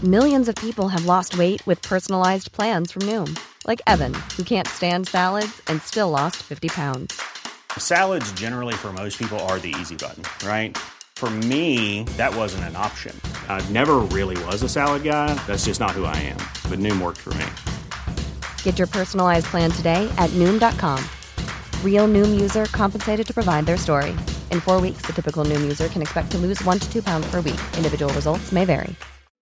Millions of people have lost weight with personalized plans from Noom. Like Evan, who can't stand salads and still lost 50 pounds. Salads generally for most people are the easy button, right? For me, that wasn't an option. I never really was a salad guy. That's just not who I am. But Noom worked for me. Get your personalized plan today at Noom.com. Real Noom user compensated to provide their story. In 4 weeks, the typical Noom user can expect to lose 1 to 2 pounds per week. Individual results may vary.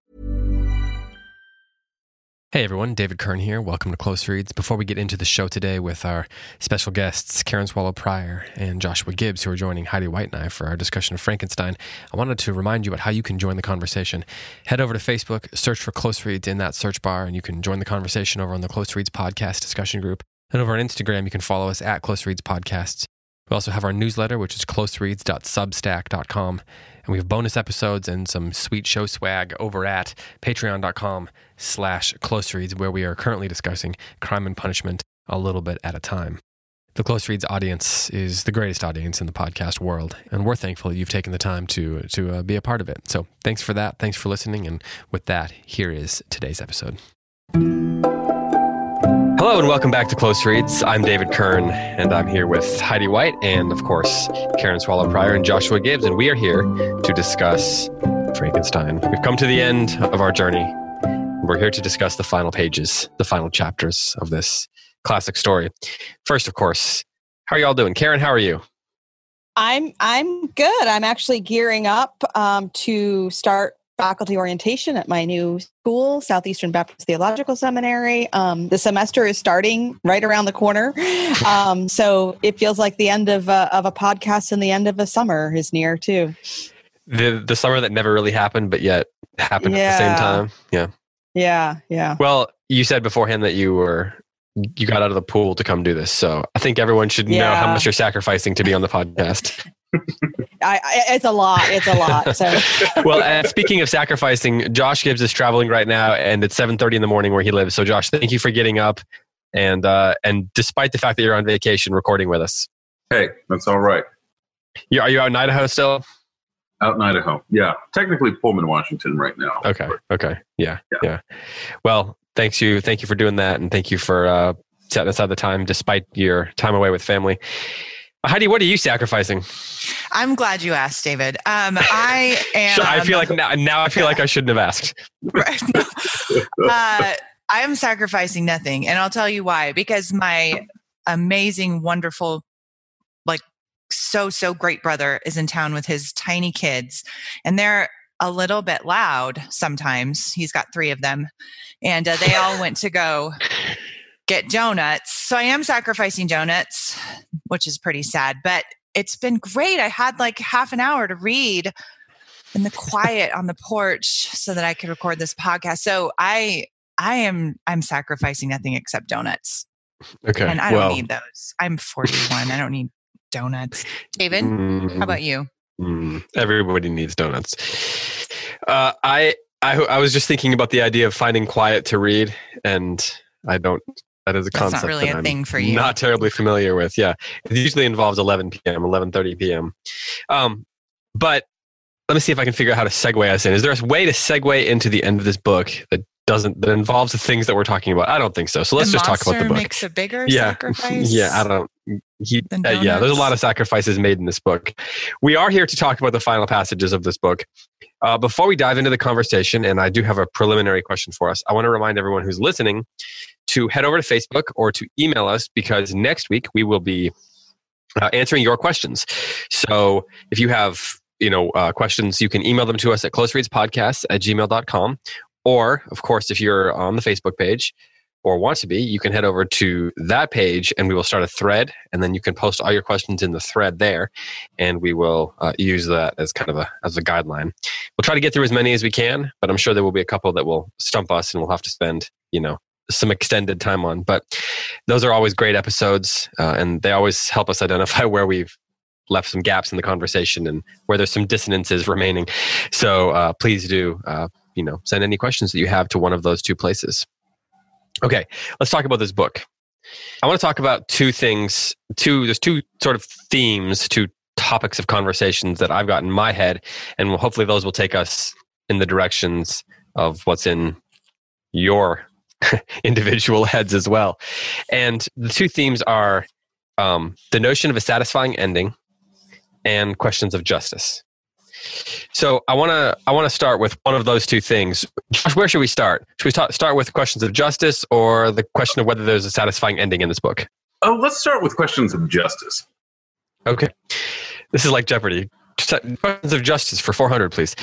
Hey everyone, David Kern here. Welcome to Close Reads. Before we get into the show today with our special guests, Karen Swallow Prior and Joshua Gibbs, who are joining Heidi White and I for our discussion of Frankenstein, I wanted to remind you about how you can join the conversation. Head over to Facebook, search for Close Reads in that search bar, and you can join the conversation over on the Close Reads podcast discussion group. And over on Instagram, you can follow us at Close Reads Podcasts. We also have our newsletter, which is closereads.substack.com. And we have bonus episodes and some sweet show swag over at patreon.com/closereads, where we are currently discussing Crime and Punishment a little bit at a time. The Close Reads audience is the greatest audience in the podcast world, and we're thankful that you've taken the time to be a part of it. So thanks for that. Thanks for listening. And with that, here is today's episode. Hello and welcome back to Close Reads. I'm David Kern, and I'm here with Heidi White and, of course, Karen Swallow Prior and Joshua Gibbs, and we are here to discuss Frankenstein. We've come to the end of our journey. We're here to discuss the final pages, the final chapters of this classic story. First, of course, how are you all doing? Karen, how are you? I'm good. I'm actually gearing up to start faculty orientation at my new school, Southeastern Baptist Theological Seminary. The semester is starting right around the corner. So it feels like the end of a podcast and the end of a summer is near too. The summer that never really happened, but yet happened at the same time. Yeah. Well, you said beforehand that you got out of the pool to come do this. So I think everyone should know how much you're sacrificing to be on the podcast. It's a lot. So. Well, speaking of sacrificing, Josh Gibbs is traveling right now, and it's 7:30 in the morning where he lives. So, Josh, thank you for getting up, and despite the fact that you're on vacation, recording with us. Hey, that's all right. Are you out in Idaho still? Out in Idaho, yeah. Technically Pullman, Washington, right now. Okay. Yeah. Well, thank you for doing that, and thank you for setting aside the time despite your time away with family. Heidi, what are you sacrificing? I'm glad you asked, David. I am. I feel like now I feel like I shouldn't have asked. Right. I am sacrificing nothing, and I'll tell you why. Because my amazing, wonderful, so great brother is in town with his tiny kids, and they're a little bit loud sometimes. He's got 3 of them, and they all went to go get donuts. So I am sacrificing donuts, which is pretty sad, but it's been great. I had half an hour to read in the quiet on the porch so that I could record this podcast. So I'm sacrificing nothing except donuts. Okay. And I don't need those. I'm 41. I don't need donuts. David, how about you? Everybody needs donuts. I was just thinking about the idea of finding quiet to read, and I don't. That is a concept not really a thing for you. Not terribly familiar with. Yeah, it usually involves 11 p.m., 11:30 p.m. But let me see if I can figure out how to segue us in. Is there a way to segue into the end of this book that involves the things that we're talking about? I don't think so. So let's just talk about the book. The monster makes a bigger sacrifice? Yeah, I don't. There's a lot of sacrifices made in this book. We are here to talk about the final passages of this book. Before we dive into the conversation, and I do have a preliminary question for us, I want to remind everyone who's listening to head over to Facebook or to email us, because next week we will be answering your questions. So if you have questions, you can email them to us at closereadspodcasts@gmail.com. Or, of course, if you're on the Facebook page or want to be, you can head over to that page and we will start a thread, and then you can post all your questions in the thread there, and we will use that as kind of a guideline. We'll try to get through as many as we can, but I'm sure there will be a couple that will stump us and we'll have to spend, some extended time on. But those are always great episodes, and they always help us identify where we've left some gaps in the conversation and where there's some dissonances remaining. So please do send any questions that you have to one of those 2 places. Okay, let's talk about this book. I want to talk about 2 things. There's 2 sort of themes, 2 topics of conversations that I've got in my head, and hopefully those will take us in the directions of what's in your individual heads as well. And the two themes are the notion of a satisfying ending and questions of justice. So I want to start with one of those two things. Josh, where should we start? Should we start with questions of justice or the question of whether there's a satisfying ending in this book? Oh, let's start with questions of justice. Okay. This is like Jeopardy. Questions of justice for 400, please.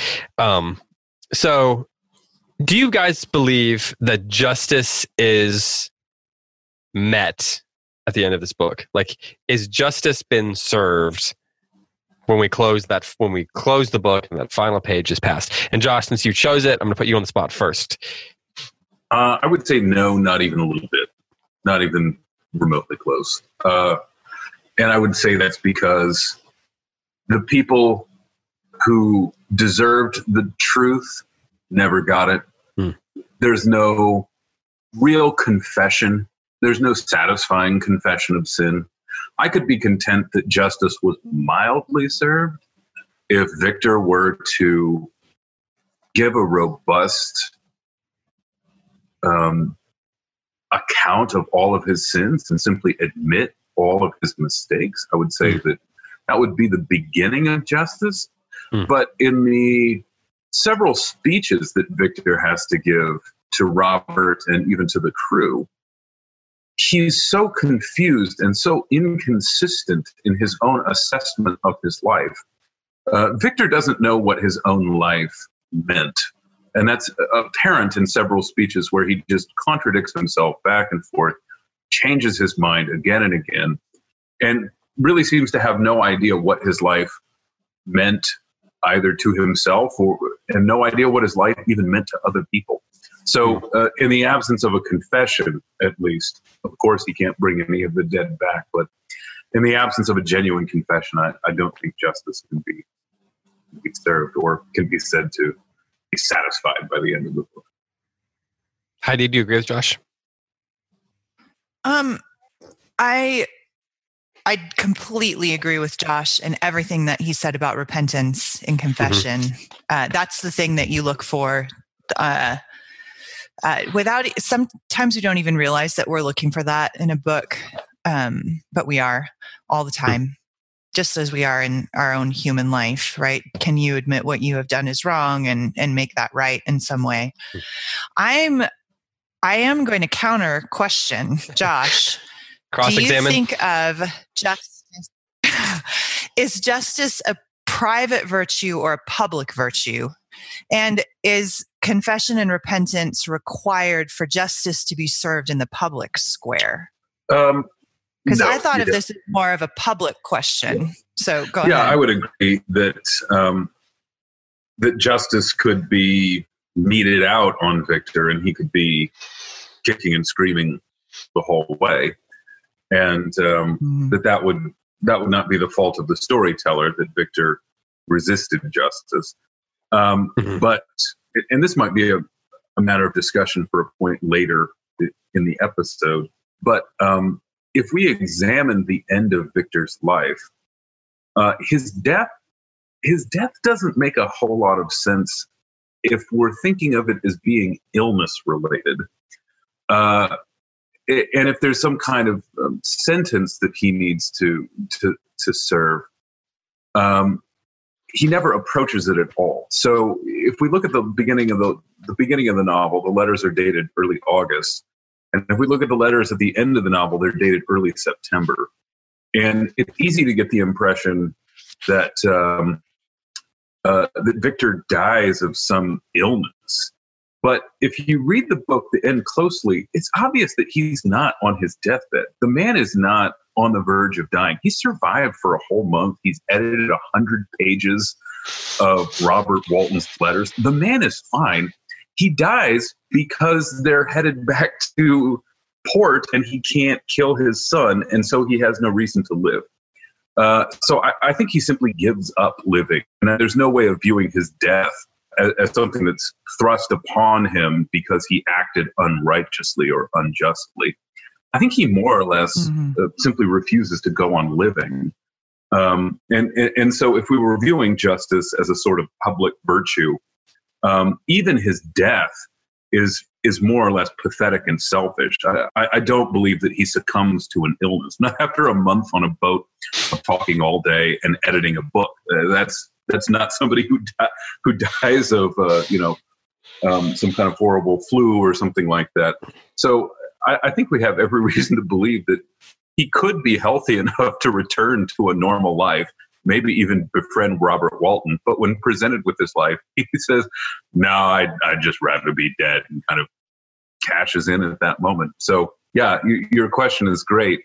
So do you guys believe that justice is met at the end of this book? Like, is justice been served when we close the book and that final page is passed? And Josh, since you chose it, I'm going to put you on the spot first. I would say no, not even a little bit, not even remotely close. And I would say that's because the people who deserved the truth never got it. There's no real confession. There's no satisfying confession of sin. I could be content that justice was mildly served if Victor were to give a robust account of all of his sins and simply admit all of his mistakes. I would say that would be the beginning of justice. But in the several speeches that Victor has to give to Robert and even to the crew, he's so confused and so inconsistent in his own assessment of his life. Victor doesn't know what his own life meant. And that's apparent in several speeches where he just contradicts himself back and forth, changes his mind again and again, and really seems to have no idea what his life meant either to himself and no idea what his life even meant to other people. So in the absence of a confession, at least, of course, he can't bring any of the dead back, but in the absence of a genuine confession, I don't think justice can be served or can be said to be satisfied by the end of the book. Heidi, do you agree with Josh? I completely agree with Josh and everything that he said about repentance and confession. That's the thing that you look for. Sometimes we don't even realize that we're looking for that in a book, but we are all the time, just as we are in our own human life, right? Can you admit what you have done is wrong and make that right in some way? I am going to counter question Josh. Do you think of justice? Is justice a private virtue or a public virtue? And is confession and repentance required for justice to be served in the public square? Because I thought of this as more of a public question. So go ahead. Yeah, I would agree that that justice could be meted out on Victor, and he could be kicking and screaming the whole way. And that would not be the fault of the storyteller that Victor resisted justice. But, and this might be a matter of discussion for a point later in the episode, but if we examine the end of Victor's life, his death doesn't make a whole lot of sense if we're thinking of it as being illness related. And if there's some kind of sentence that he needs to serve, he never approaches it at all. So if we look at the beginning of the novel, the letters are dated early August, and if we look at the letters at the end of the novel, they're dated early September. And it's easy to get the impression that that Victor dies of some illness. But if you read the book, the end closely, it's obvious that he's not on his deathbed. The man is not on the verge of dying. He survived for a whole month. He's edited 100 pages of Robert Walton's letters. The man is fine. He dies because they're headed back to port and he can't kill his son, and so he has no reason to live. So I think he simply gives up living. And there's no way of viewing his death as something that's thrust upon him because he acted unrighteously or unjustly. I think he more or less simply refuses to go on living. And so if we were viewing justice as a sort of public virtue, even his death is more or less pathetic and selfish. I don't believe that he succumbs to an illness. Not after a month on a boat of talking all day and editing a book. That's not somebody who dies of some kind of horrible flu or something like that. So I think we have every reason to believe that he could be healthy enough to return to a normal life, maybe even befriend Robert Walton. But when presented with this life, he says, no, I'd just rather be dead, and kind of cashes in at that moment. So, yeah, your question is great.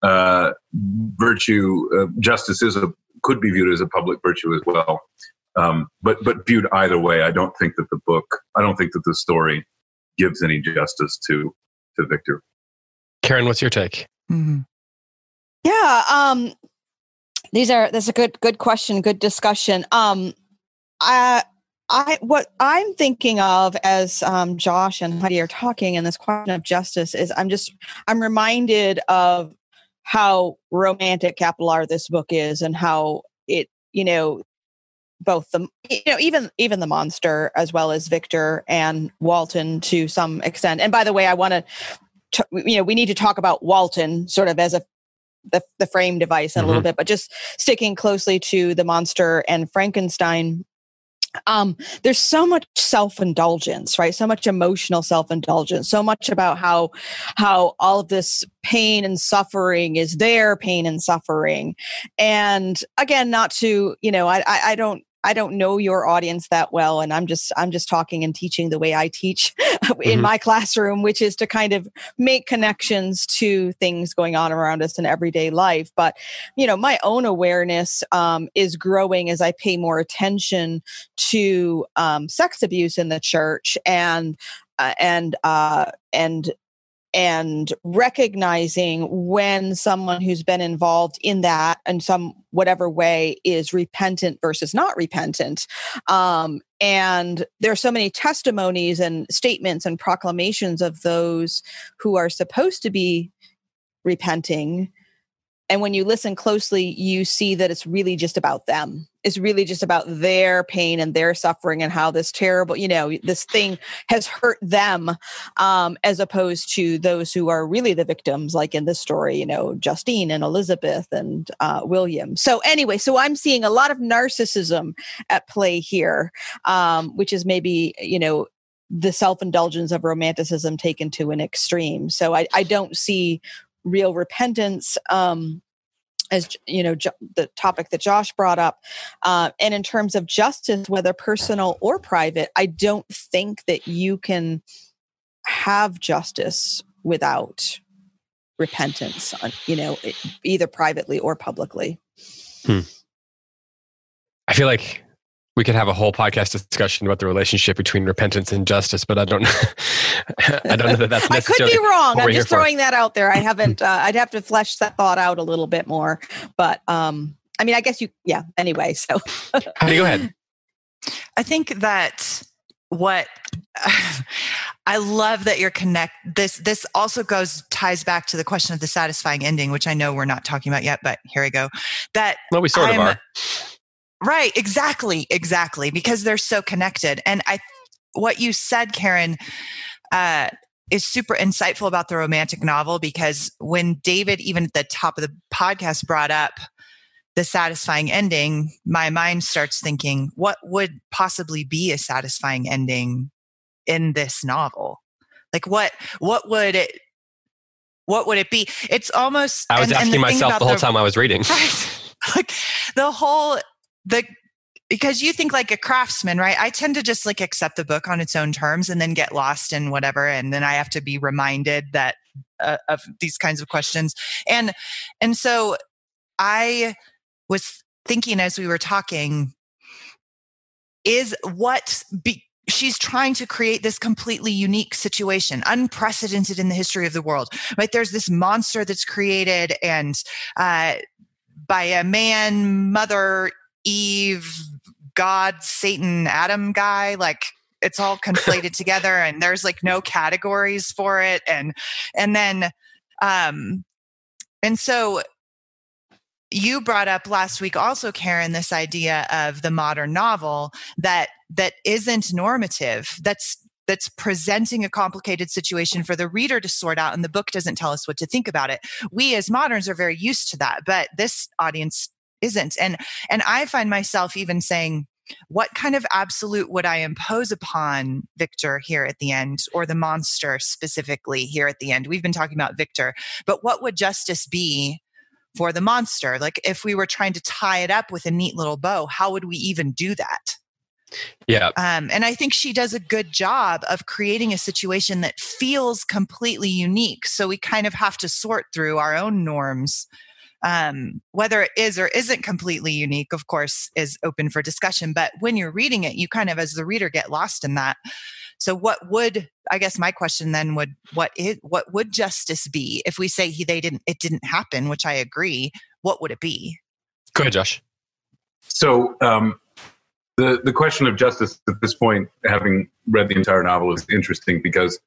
Justice could be viewed as a public virtue as well. But viewed either way, I don't think that the story gives any justice to Victor. Karen, what's your take? Mm-hmm. Yeah, that's a good question, good discussion. What I'm thinking of as Josh and Heidi are talking, and this question of justice is, I'm reminded of how romantic, capital R, this book is, and how it, both even the monster as well as Victor and Walton to some extent. And by the way, I want to, we need to talk about Walton sort of as the frame device in a little bit, but just sticking closely to the monster and Frankenstein. There's so much self-indulgence, right? So much emotional self-indulgence, so much about how all of this pain and suffering is their pain and suffering. And again, not to, I don't know your audience that well, and I'm just talking and teaching the way I teach in my classroom, which is to kind of make connections to things going on around us in everyday life. But my own awareness is growing as I pay more attention to sex abuse in the church and recognizing when someone who's been involved in that in some whatever way is repentant versus not repentant. And there are so many testimonies and statements and proclamations of those who are supposed to be repenting. And when you listen closely, you see that it's really just about them. It's really just about their pain and their suffering and how this terrible, this thing has hurt them, as opposed to those who are really the victims, like in this story, Justine and Elizabeth and William. So anyway, I'm seeing a lot of narcissism at play here, which is maybe, the self-indulgence of romanticism taken to an extreme. So I don't see real repentance, as the topic that Josh brought up. And in terms of justice, whether personal or private, I don't think that you can have justice without repentance, either privately or publicly. I feel like we could have a whole podcast discussion about the relationship between repentance and justice, but I don't know that that's necessarily. I could be wrong. I'm just throwing that out there. I haven't. I'd have to flesh that thought out a little bit more. But I guess anyway, so. Heidi, go ahead. I think that what I love that you're this also ties back to the question of the satisfying ending, which I know we're not talking about yet, but here we go. We sort of are. Right. Exactly. Because they're so connected. And what you said, Karen, is super insightful about the romantic novel, because when David, even at the top of the podcast, brought up the satisfying ending, my mind starts thinking, what would possibly be a satisfying ending in this novel? Like what would it be? It's almost, I was asking myself the whole time I was reading. Like because you think like a craftsman, right? I tend to just like accept the book on its own terms and then get lost in whatever. And then I have to be reminded that of these kinds of questions. And so I was thinking as we were talking, she's trying to create this completely unique situation, unprecedented in the history of the world, right? There's this monster that's created and by a man, Mother Eve, God, Satan, Adam guy, like it's all conflated together, and there's like no categories for it. And so you brought up last week also, Karen, this idea of the modern novel, that that isn't normative, that's presenting a complicated situation for the reader to sort out, and the book doesn't tell us what to think about it. We as moderns are very used to that, but this audience isn't. And I find myself even saying, what kind of absolute would I impose upon Victor here at the end, or the monster specifically here at the end? We've been talking about Victor, but what would justice be for the monster? Like, if we were trying to tie it up with a neat little bow, how would we even do that? Yeah. And I think she does a good job of creating a situation that feels completely unique. So we kind of have to sort through our own norms. Whether it is or isn't completely unique, of course, is open for discussion. But when you're reading it, you kind of, as the reader, get lost in that. So I guess my question then what would justice be if we say it didn't happen, which I agree, what would it be? Go ahead, Josh. So, the question of justice at this point, having read the entire novel, is interesting because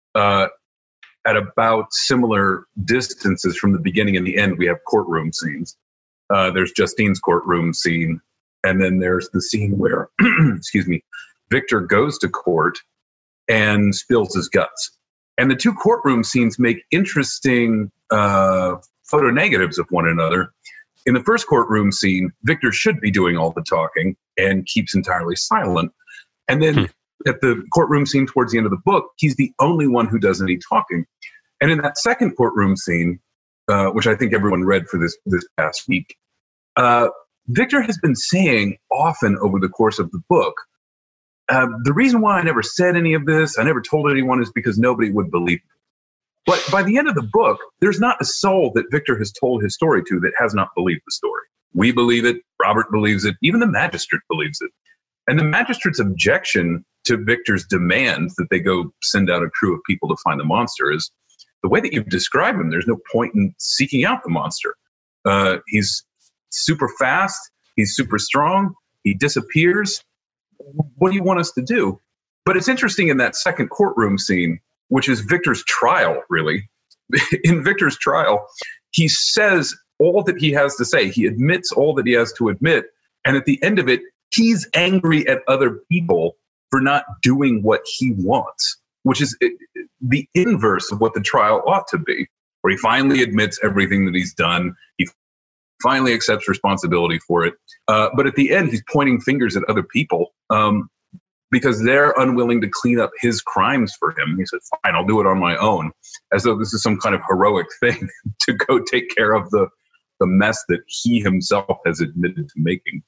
at about similar distances from the beginning and the end, we have courtroom scenes. There's Justine's courtroom scene, and then there's the scene where, excuse me, Victor goes to court and spills his guts. And the two courtroom scenes make interesting photo negatives of one another. In the first courtroom scene, Victor should be doing all the talking and keeps entirely silent. And then at the courtroom scene towards the end of the book, he's the only one who does any talking. And in that second courtroom scene, which I think everyone read for this past week, Victor has been saying often over the course of the book, the reason why I never said any of this, I never told anyone, is because nobody would believe me. But by the end of the book, there's not a soul that Victor has told his story to that has not believed the story. We believe it. Robert believes it. Even the magistrate believes it. And the magistrate's objection to Victor's demand that they go send out a crew of people to find the monster is, the way that you've described him, there's no point in seeking out the monster. He's super fast. He's super strong. He disappears. What do you want us to do? But it's interesting in that second courtroom scene, which is Victor's trial, really. In Victor's trial, he says all that he has to say. He admits all that he has to admit. And at the end of it, he's angry at other people for not doing what he wants, which is the inverse of what the trial ought to be, where he finally admits everything that he's done. He finally accepts responsibility for it. But at the end, he's pointing fingers at other people because they're unwilling to clean up his crimes for him. He said, fine, I'll do it on my own, as though this is some kind of heroic thing to go take care of the mess that he himself has admitted to making.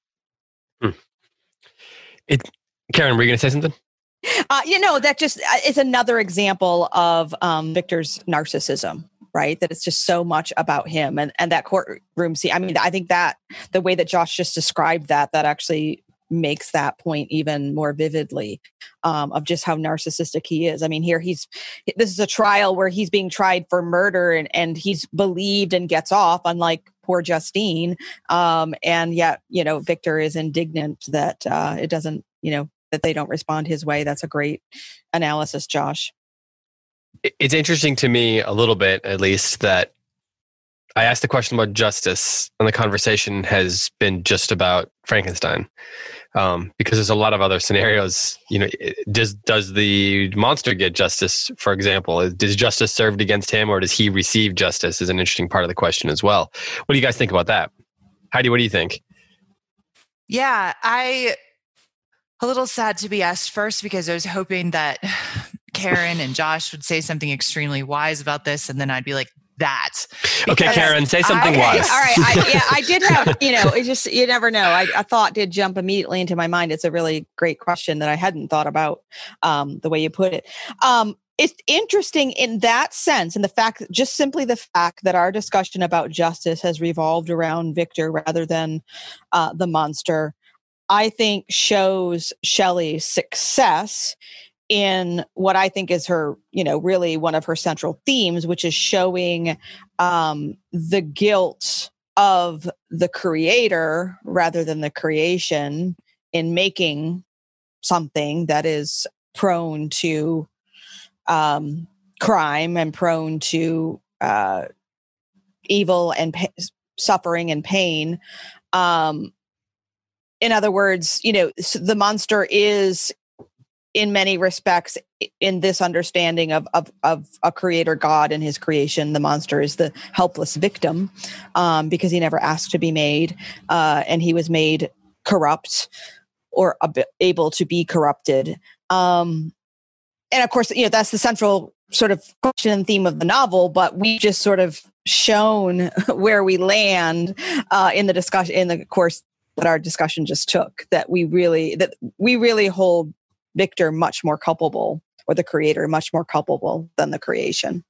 Karen, were you going to say something? That just is another example of Victor's narcissism, right? That it's just so much about him and that courtroom scene. I mean, I think that the way that Josh just described that actually makes that point even more vividly of just how narcissistic he is. I mean, this is a trial where he's being tried for murder and he's believed and gets off, unlike poor Justine. And yet, Victor is indignant that it doesn't, that they don't respond his way. That's a great analysis, Josh. It's interesting to me a little bit, at least, that I asked the question about justice and the conversation has been just about Frankenstein. Because there's a lot of other scenarios, does the monster get justice, for example? Is justice served against him or does he receive justice is an interesting part of the question as well. What do you guys think about that? Heidi, what do you think? Yeah, a little sad to be asked first because I was hoping that Karen and Josh would say something extremely wise about this, and then I'd be like, that. Okay, Karen, say something wise. All right. I did have, it's just, you never know. A thought did jump immediately into my mind. It's a really great question that I hadn't thought about the way you put it. It's interesting in that sense, and just simply the fact that our discussion about justice has revolved around Victor rather than the monster, I think shows Shelley's success in what I think is her, really one of her central themes, which is showing the guilt of the creator rather than the creation in making something that is prone to crime and prone to evil and suffering and pain. in other words, the monster is, in many respects, in this understanding of a creator God and his creation, the monster is the helpless victim, because he never asked to be made, and he was made corrupt or able to be corrupted. And of course, that's the central sort of question and theme of the novel, but we just sort of shown where we land in the discussion, in the course that our discussion just took, that we really hold Victor much more culpable, or the creator much more culpable than the creation.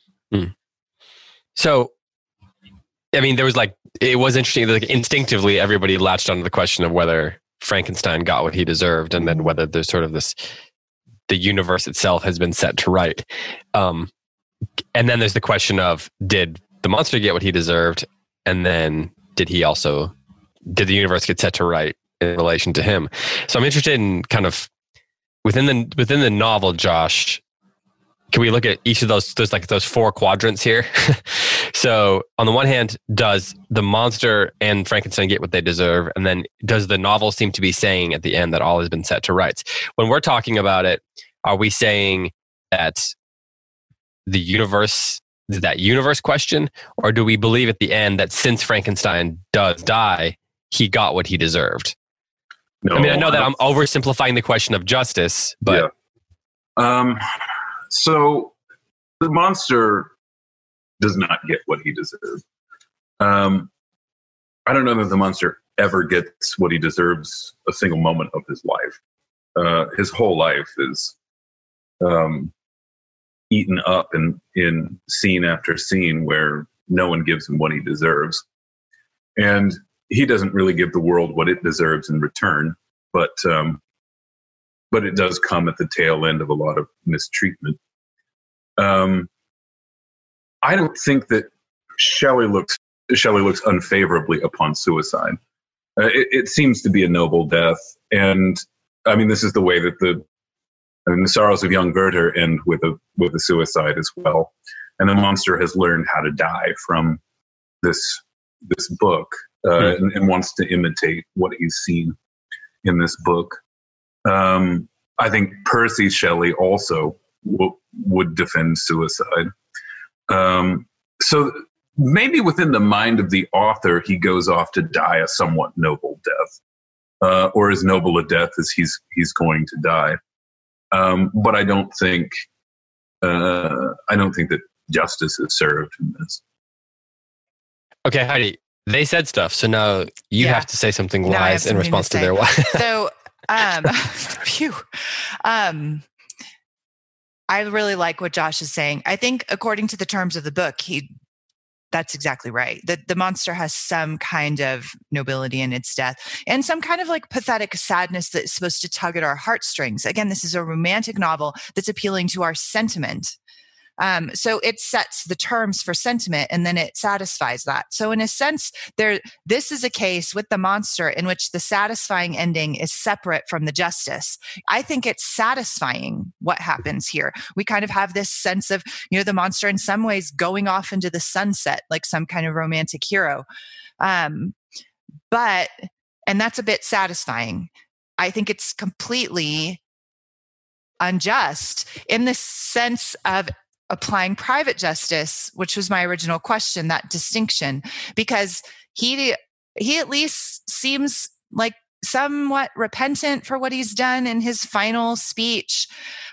So, I mean, there was it was interesting that instinctively everybody latched onto the question of whether Frankenstein got what he deserved, and then whether there's sort of the universe itself has been set to right. And then there's the question of, did the monster get what he deserved? And then did the universe get set to right in relation to him? So I'm interested in kind of within the novel, Josh, can we look at each of those four quadrants here? So on the one hand, does the monster and Frankenstein get what they deserve? And then does the novel seem to be saying at the end that all has been set to rights? When we're talking about it, are we saying that the universe is that universe question? Or do we believe at the end that since Frankenstein does die, he got what he deserved? No, I mean, I know that I'm oversimplifying the question of justice, but... Yeah. So the monster does not get what he deserves. I don't know that the monster ever gets what he deserves a single moment of his life. His whole life is eaten up in scene after scene where no one gives him what he deserves. And he doesn't really give the world what it deserves in return, but it does come at the tail end of a lot of mistreatment. I don't think that Shelley looks unfavorably upon suicide. It seems to be a noble death, and I mean, this is the way that the Sorrows of Young Werther end with a suicide as well. And the monster has learned how to die from this book, and wants to imitate what he's seen in this book. I think Percy Shelley also would defend suicide. So maybe within the mind of the author, he goes off to die a somewhat noble death, or as noble a death as he's going to die. But I don't think that justice is served in this. Okay, Heidi, they said stuff, so now you have to say something wise in response to their why. So, phew. I really like what Josh is saying. I think according to the terms of the book, that's exactly right. The monster has some kind of nobility in its death and some kind of pathetic sadness that's supposed to tug at our heartstrings. Again, this is a romantic novel that's appealing to our sentiment. So it sets the terms for sentiment and then it satisfies that. So in a sense, this is a case with the monster in which the satisfying ending is separate from the justice. I think it's satisfying what happens here. We kind of have this sense of, the monster in some ways going off into the sunset, like some kind of romantic hero. And that's a bit satisfying. I think it's completely unjust in the sense of applying private justice, which was my original question, that distinction, because he at least seems like somewhat repentant for what he's done in his final speech.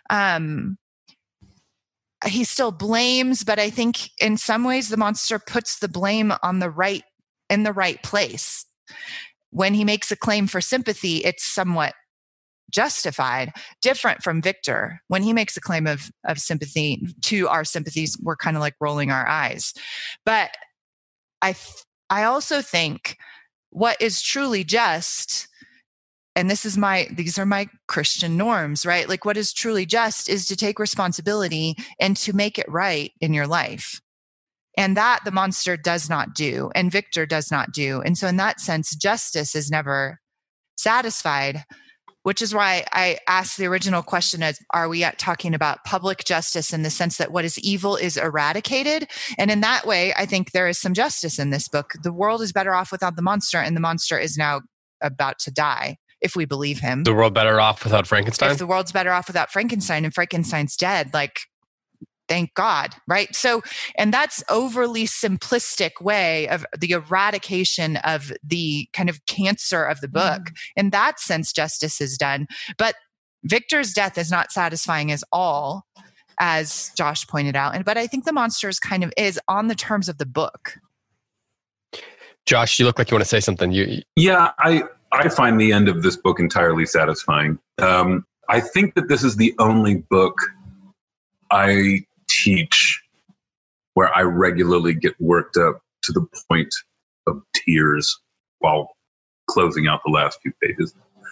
He still blames, but I think in some ways the monster puts the blame in the right place. When he makes a claim for sympathy, it's somewhat justified, different from Victor. When he makes a claim of sympathy to our sympathies, we're kind of like rolling our eyes. But I also think what is truly just, and these are my Christian norms, right? Like what is truly just is to take responsibility and to make it right in your life. And that the monster does not do, and Victor does not do. And so in that sense, justice is never satisfied, which is why I asked the original question as, are we talking about public justice in the sense that what is evil is eradicated? And in that way, I think there is some justice in this book. The world is better off without the monster, and the monster is now about to die, if we believe him. The world better off without Frankenstein? If the world's better off without Frankenstein and Frankenstein's dead, like, thank God, right? So, and that's overly simplistic way of the eradication of the kind of cancer of the book. In that sense, justice is done. But Victor's death is not satisfying as all, as Josh pointed out. But I think the monsters kind of is on the terms of the book. Josh, you look like you want to say something. Yeah, I find the end of this book entirely satisfying. I think that this is the only book I teach where I regularly get worked up to the point of tears while closing out the last few pages.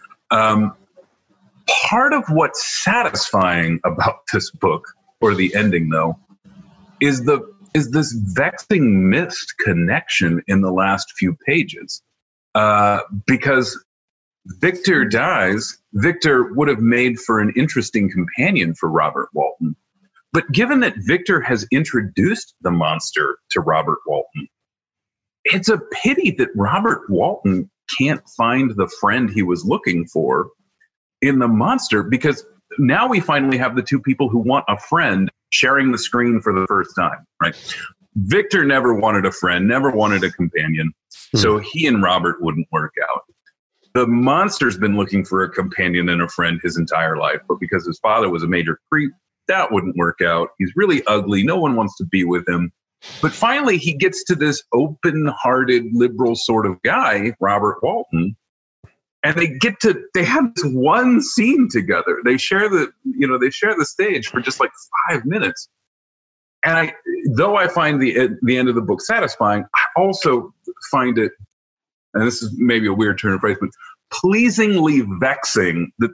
Part of what's satisfying about this book, or the ending though, is this vexing missed connection in the last few pages. Because Victor dies, Victor would have made for an interesting companion for Robert Walton. But given that Victor has introduced the monster to Robert Walton, it's a pity that Robert Walton can't find the friend he was looking for in the monster, because now we finally have the two people who want a friend sharing the screen for the first time, right? Victor never wanted a friend, never wanted a companion, so he and Robert wouldn't work out. The monster's been looking for a companion and a friend his entire life, but because his father was a major creep, that wouldn't work out. He's really ugly. No one wants to be with him. But finally, he gets to this open-hearted, liberal sort of guy, Robert Walton, and they have this one scene together. They share the stage for just like 5 minutes. And though I find the end of the book satisfying, I also find it, and this is maybe a weird turn of phrase, but pleasingly vexing that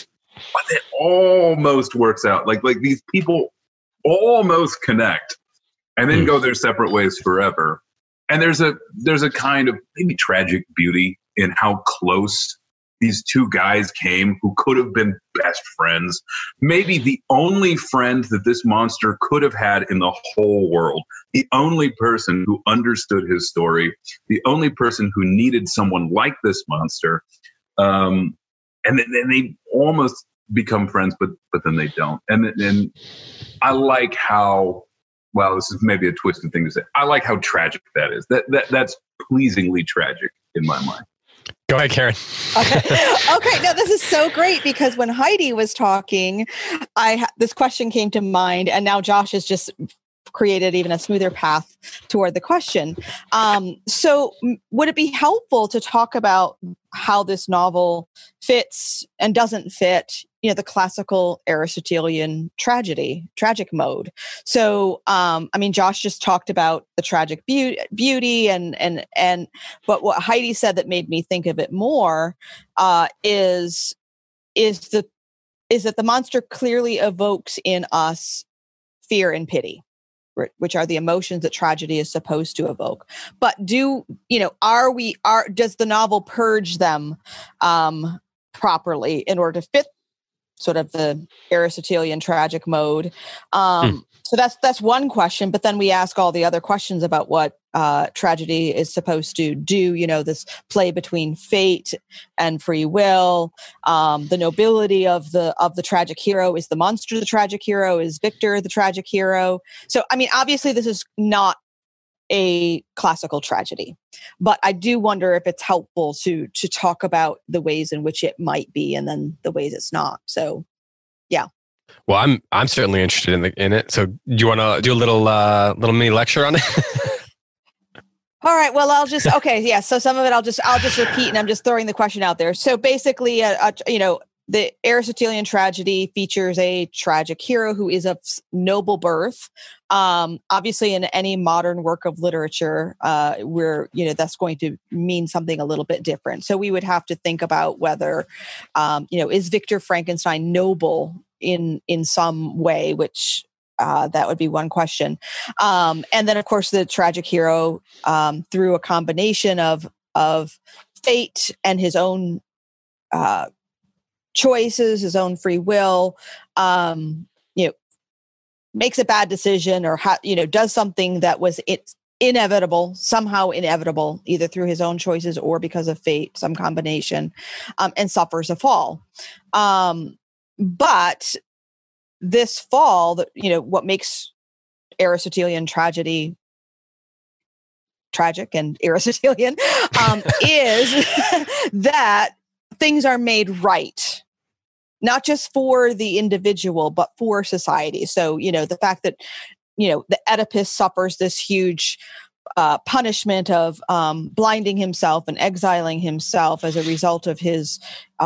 it almost works out. Like these people almost connect and then go their separate ways forever. And there's a kind of maybe tragic beauty in how close these two guys came who could have been best friends. Maybe the only friend that this monster could have had in the whole world. The only person who understood his story. The only person who needed someone like this monster. And then they almost become friends, but then they don't. And I like how, well, this is maybe a twisted thing to say. I like how tragic that is. That's pleasingly tragic in my mind. Go ahead, Karen. Okay. No, this is so great because when Heidi was talking, this question came to mind, and now Josh has just created even a smoother path toward the question. So would it be helpful to talk about how this novel fits and doesn't fit, the classical Aristotelian tragic mode? So, Josh just talked about the tragic beauty but what Heidi said that made me think of it more is that the monster clearly evokes in us fear and pity, which are the emotions that tragedy is supposed to evoke. But does the novel purge them properly in order to fit sort of the Aristotelian tragic mode? So that's one question. But then we ask all the other questions about what tragedy is supposed to do. This play between fate and free will, the nobility of the tragic hero. Is the monster the tragic hero? Is Victor the tragic hero? So, obviously this is not a classical tragedy, but I do wonder if it's helpful to talk about the ways in which it might be and then the ways it's not. So, yeah. Well, I'm certainly interested in it. So, do you want to do a little mini lecture on it? All right. Well, So some of it I'll just repeat, and I'm just throwing the question out there. So basically, the Aristotelian tragedy features a tragic hero who is of noble birth. Obviously, in any modern work of literature, where that's going to mean something a little bit different. So we would have to think about whether, is Victor Frankenstein noble in some way, which that would be one question. And then, of course, the tragic hero, through a combination of fate and his own choices, his own free will, makes a bad decision or does something that was somehow inevitable, either through his own choices or because of fate, some combination, and suffers a fall. But this fall, what makes Aristotelian tragedy tragic and Aristotelian is that things are made right, not just for the individual, but for society. So, the fact that, the Oedipus suffers this huge punishment of blinding himself and exiling himself as a result of his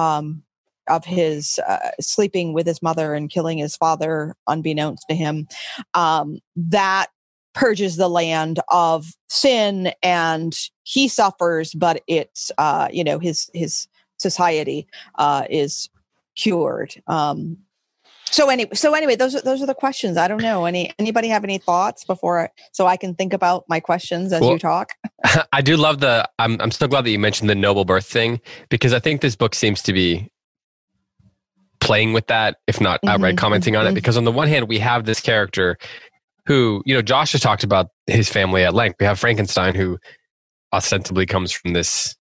sleeping with his mother and killing his father unbeknownst to him, that purges the land of sin, and he suffers, but it's his society is cured. So anyway, those are the questions. I don't know. Anybody have any thoughts so I can think about my questions as you talk? I do love I'm so glad that you mentioned the noble birth thing, because I think this book seems to be playing with that, if not outright commenting on it. Because on the one hand, we have this character who, Josh has talked about his family at length. We have Frankenstein, who ostensibly comes from this,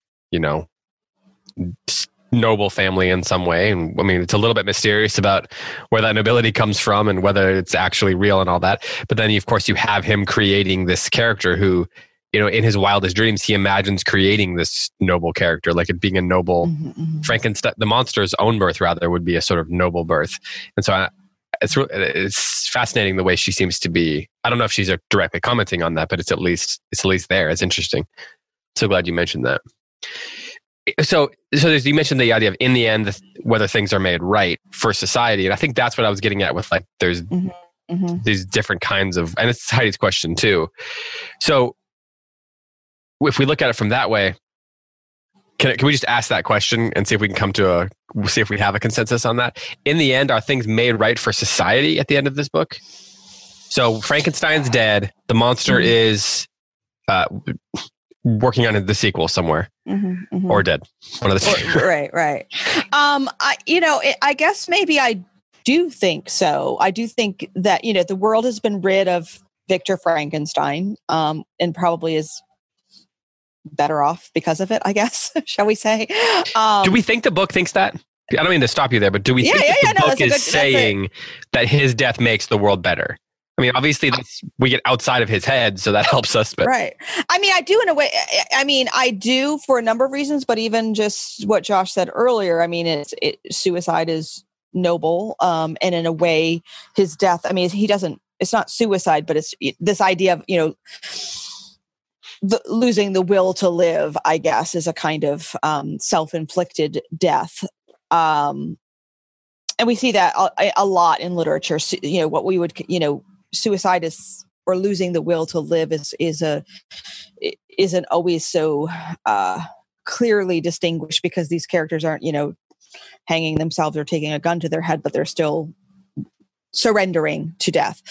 noble family in some way. And I mean, it's a little bit mysterious about where that nobility comes from and whether it's actually real and all that. But then, of course, you have him creating this character who, in his wildest dreams, he imagines creating this noble character, like it being a noble Frankenstein. The monster's own birth, rather, would be a sort of noble birth. And so it's fascinating the way she seems to be. I don't know if she's directly commenting on that, but it's at least there. It's interesting. So glad you mentioned that. So you mentioned the idea of, in the end, whether things are made right for society. And I think that's what I was getting at with, like, there's these different kinds of, and it's Heidi's question too. So if we look at it from that way, can we just ask that question and see if we can see if we have a consensus on that? In the end, are things made right for society at the end of this book? So Frankenstein's dead. The monster is working on the sequel somewhere, or dead. One of the two. Right. I guess maybe I do think so. I do think that, the world has been rid of Victor Frankenstein, and probably is better off because of it, I guess, shall we say. Do we think the book thinks that? I don't mean to stop you there, but do we think the book is saying that his death makes the world better? I mean, obviously, we get outside of his head, so that helps us. But. Right. I mean, I do in a way. I mean, I do for a number of reasons, but even just what Josh said earlier. I mean, suicide is noble, and in a way, his death. I mean, it's not suicide, but it's this idea of losing the will to live, I guess, is a kind of self-inflicted death. And we see that a lot in literature. What we would, suicide is, or losing the will to live isn't always so clearly distinguished, because these characters aren't, hanging themselves or taking a gun to their head, but they're still surrendering to death.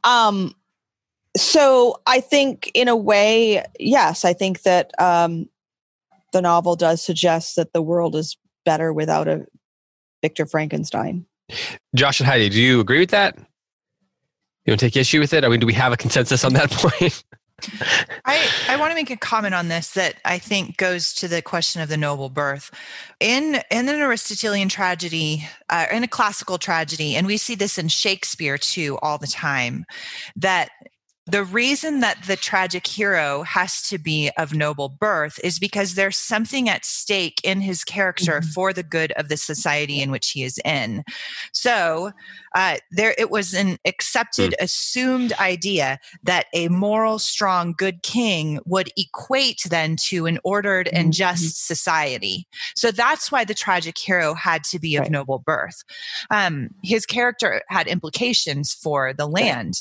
So I think, in a way, yes, I think that the novel does suggest that the world is better without a Victor Frankenstein. Josh and Heidi, do you agree with that? You want to take issue with it? I mean, do we have a consensus on that point? I want to make a comment on this that I think goes to the question of the noble birth. In an Aristotelian tragedy, in a classical tragedy, and we see this in Shakespeare too all the time, that the reason that the tragic hero has to be of noble birth is because there's something at stake in his character for the good of the society in which he is in. So it was an accepted, assumed idea that a moral, strong, good king would equate then to an ordered and just society. So that's why the tragic hero had to be of noble birth. His character had implications for the land.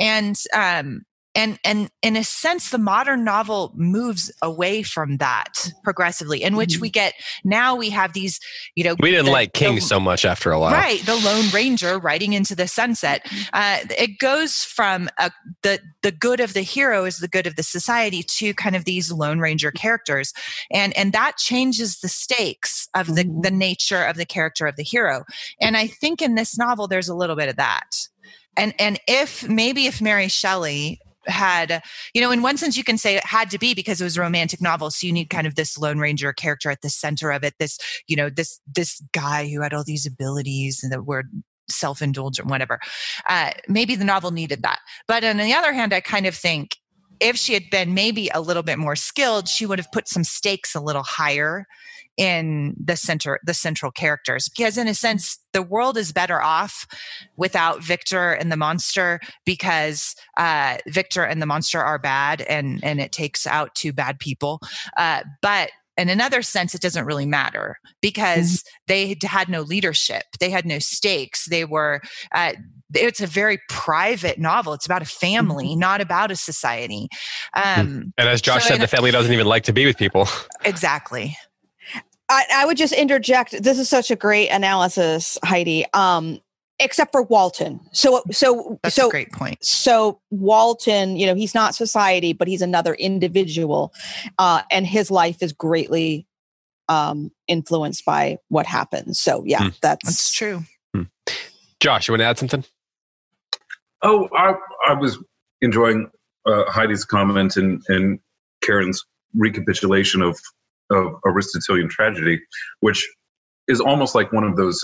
And in a sense, the modern novel moves away from that progressively, in which we have these, we didn't like kings so much after a while. Right. The Lone Ranger riding into the sunset. It goes from the good of the hero is the good of the society to kind of these Lone Ranger characters. And that changes the stakes of the nature of the character of the hero. And I think in this novel, there's a little bit of that. And if Mary Shelley had, in one sense you can say it had to be because it was a romantic novel. So you need kind of this Lone Ranger character at the center of it. This, this guy who had all these abilities and that were self-indulgent, whatever. Maybe the novel needed that. But on the other hand, I kind of think if she had been maybe a little bit more skilled, she would have put some stakes a little higher in the central characters, because in a sense, the world is better off without Victor and the monster, because Victor and the monster are bad and it takes out two bad people. But in another sense, it doesn't really matter because they had no leadership. They had no stakes. They were, it's a very private novel. It's about a family, not about a society. And as Josh said, the family doesn't even like to be with people. Exactly. I would just interject. This is such a great analysis, Heidi. Except for Walton. So that's a great point. So Walton, he's not society, but he's another individual, and his life is greatly influenced by what happens. So yeah, that's true. Josh, you want to add something? Oh, I was enjoying Heidi's comment and Karen's recapitulation of Aristotelian tragedy, which is almost like one of those.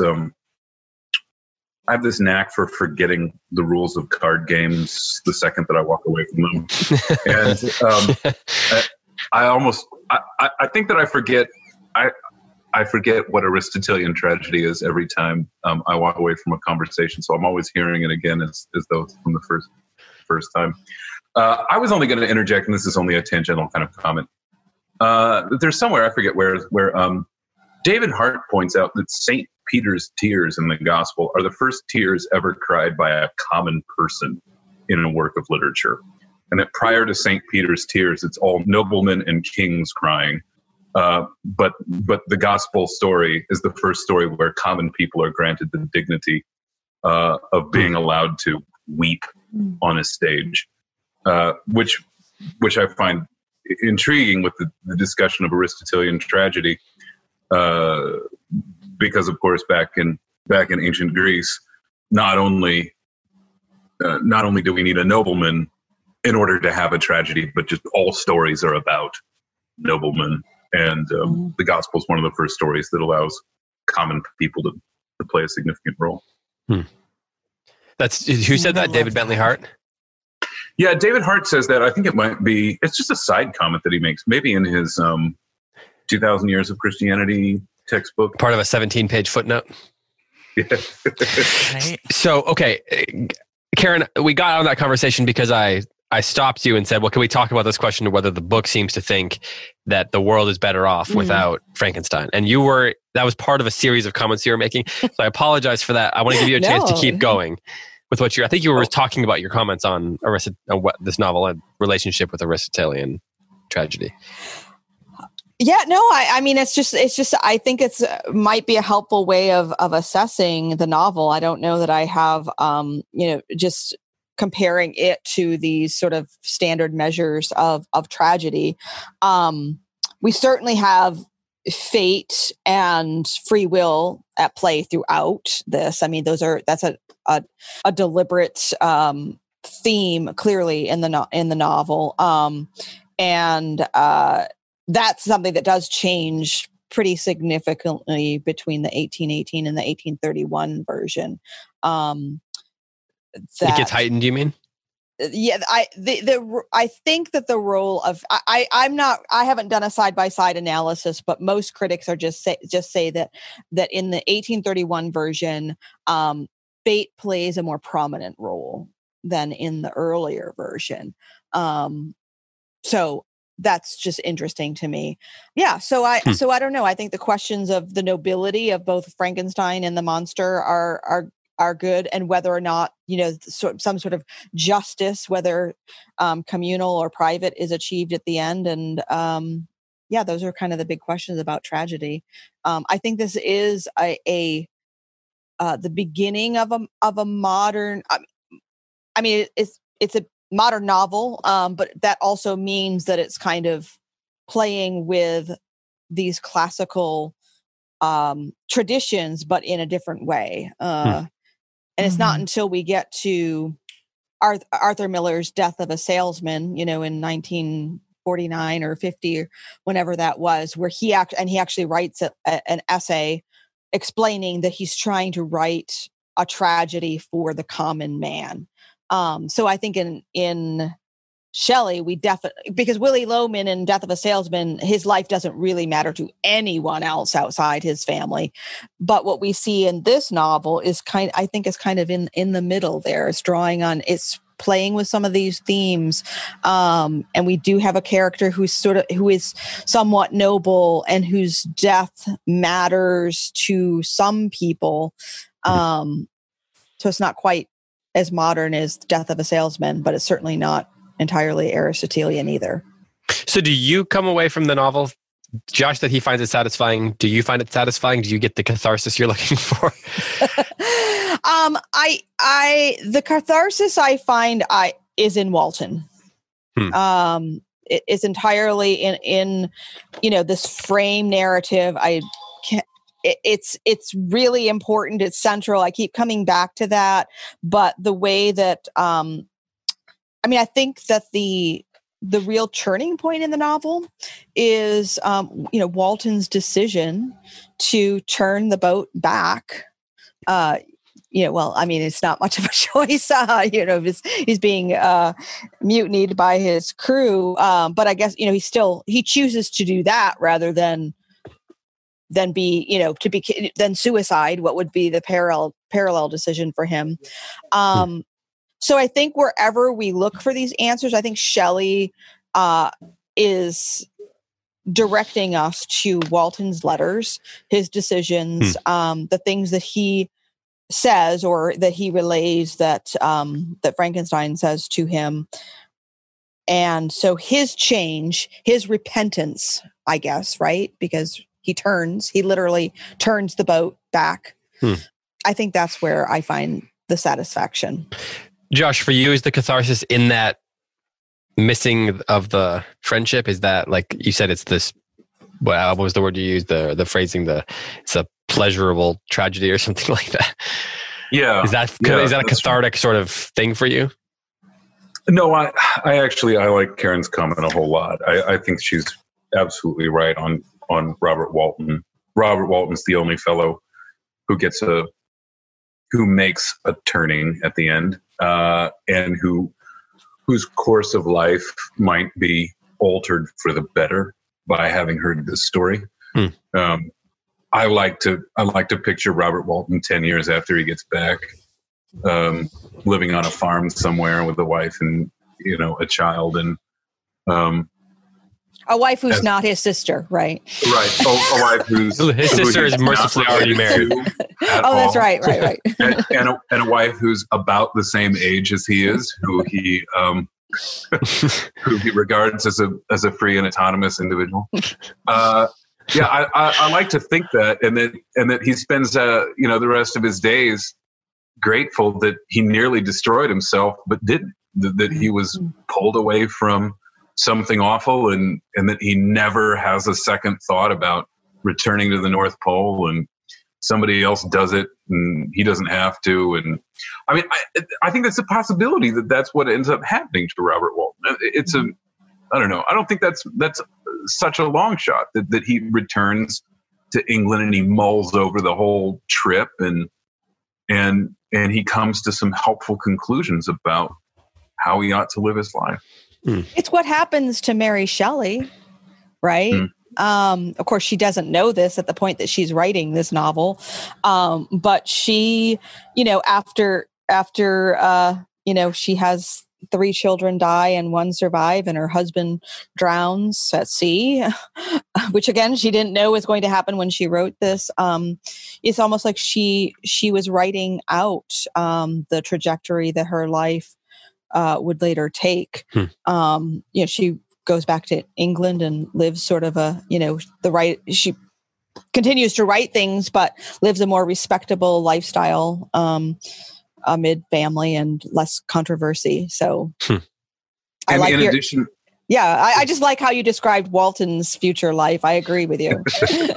I have this knack for forgetting the rules of card games the second that I walk away from them, and I think that I forget. I forget what Aristotelian tragedy is every time I walk away from a conversation. So I'm always hearing it again as though it's from the first time. I was only going to interject, and this is only a tangential kind of comment. There's somewhere, I forget where David Hart points out that St. Peter's tears in the gospel are the first tears ever cried by a common person in a work of literature. And that prior to St. Peter's tears, it's all noblemen and kings crying. But the gospel story is the first story where common people are granted the dignity of being allowed to weep on a stage, which I find intriguing with the discussion of Aristotelian tragedy, because of course back in ancient Greece, not only do we need a nobleman in order to have a tragedy, but just all stories are about noblemen, and the gospel is one of the first stories that allows common people to play a significant role. That's who said that? David Bentley Hart. Yeah, David Hart says that. I think it's just a side comment that he makes, maybe in his 2,000 Years of Christianity textbook. Part of a 17-page footnote. Yeah. Right. So, okay, Karen, we got on that conversation because I stopped you and said, well, can we talk about this question of whether the book seems to think that the world is better off without Frankenstein? And that was part of a series of comments you were making. So I apologize for that. I want to give you a chance to keep going with what I think you were talking about your comments on this novel and relationship with Aristotelian tragedy. Yeah, no, I mean, it's just, I think might be a helpful way of assessing the novel. I don't know that I have, just comparing it to these sort of standard measures of tragedy. We certainly have fate and free will at play throughout this. I mean, that's a deliberate theme clearly in the novel. And that's something that does change pretty significantly between the 1818 and the 1831 version. It gets heightened, do you mean? Yeah, I think that the role of I haven't done a side-by-side analysis, but most critics are just say that in the 1831 version, fate plays a more prominent role than in the earlier version. So that's just interesting to me. Yeah. So I don't know. I think the questions of the nobility of both Frankenstein and the monster are good, and whether or not, some sort of justice, whether communal or private, is achieved at the end. And those are kind of the big questions about tragedy. I think this is the beginning of a modern. I mean, it's a modern novel, but that also means that it's kind of playing with these classical traditions, but in a different way. And it's not until we get to Arthur Miller's Death of a Salesman, in 1949 or 50, or whenever that was, where he actually writes an essay explaining that he's trying to write a tragedy for the common man. So I think in Shelley, we definitely, because Willy Loman in Death of a Salesman, his life doesn't really matter to anyone else outside his family. But what we see in this novel is kind of in the middle there. It's playing with some of these themes. And we do have a character who is somewhat noble and whose death matters to some people. So it's not quite as modern as Death of a Salesman, but it's certainly not entirely Aristotelian either. So do you come away from the novel, Josh, that he finds it satisfying? Do you find it satisfying? Do you get the catharsis you're looking for? The catharsis I find is in Walton. It is entirely in this frame narrative. It's really important. It's central. I keep coming back to that, but the way that I think that the real turning point in the novel is, Walton's decision to turn the boat back. It's not much of a choice. He's being mutinied by his crew. But I guess, he chooses to do that rather than suicide, what would be the parallel decision for him. So I think wherever we look for these answers, I think Shelley is directing us to Walton's letters, his decisions, the things that he says or that he relays that Frankenstein says to him. And so his change, his repentance, I guess, right? Because he literally turns the boat back. I think that's where I find the satisfaction. Josh, for you, is the catharsis in that missing of the friendship? Is that, like you said, it's this, what was the word you used? The phrasing, it's a pleasurable tragedy or something like that. Yeah. Is that a cathartic sort of thing for you? No, I like Karen's comment a whole lot. I think she's absolutely right on Robert Walton. Robert Walton's the only fellow who makes a turning at the end, and whose course of life might be altered for the better by having heard this story. I like to picture Robert Walton 10 years after he gets back, living on a farm somewhere with a wife and a child, and a wife who's not his sister, right? Right. A wife whose sister is mercifully already married. That's right. And a wife who's about the same age as he is, who he regards as a free and autonomous individual. I like to think that, and that he spends the rest of his days grateful that he nearly destroyed himself, but didn't. That he was pulled away from something awful, and that he never has a second thought about returning to the North Pole, and somebody else does it and he doesn't have to. And I think that's a possibility that's what ends up happening to Robert Walton. I don't know. I don't think that's such a long shot that he returns to England and he mulls over the whole trip and he comes to some helpful conclusions about how he ought to live his life. It's what happens to Mary Shelley, right? Of course, she doesn't know this at the point that she's writing this novel. But she, after she has 3 children die and 1 survive, and her husband drowns at sea, which again, she didn't know was going to happen when she wrote this. It's almost like she was writing out the trajectory that her life would later take. She goes back to England and lives sort of she continues to write things, but lives a more respectable lifestyle amid family and less controversy. So I like I just like how you described Walton's future life. I agree with you.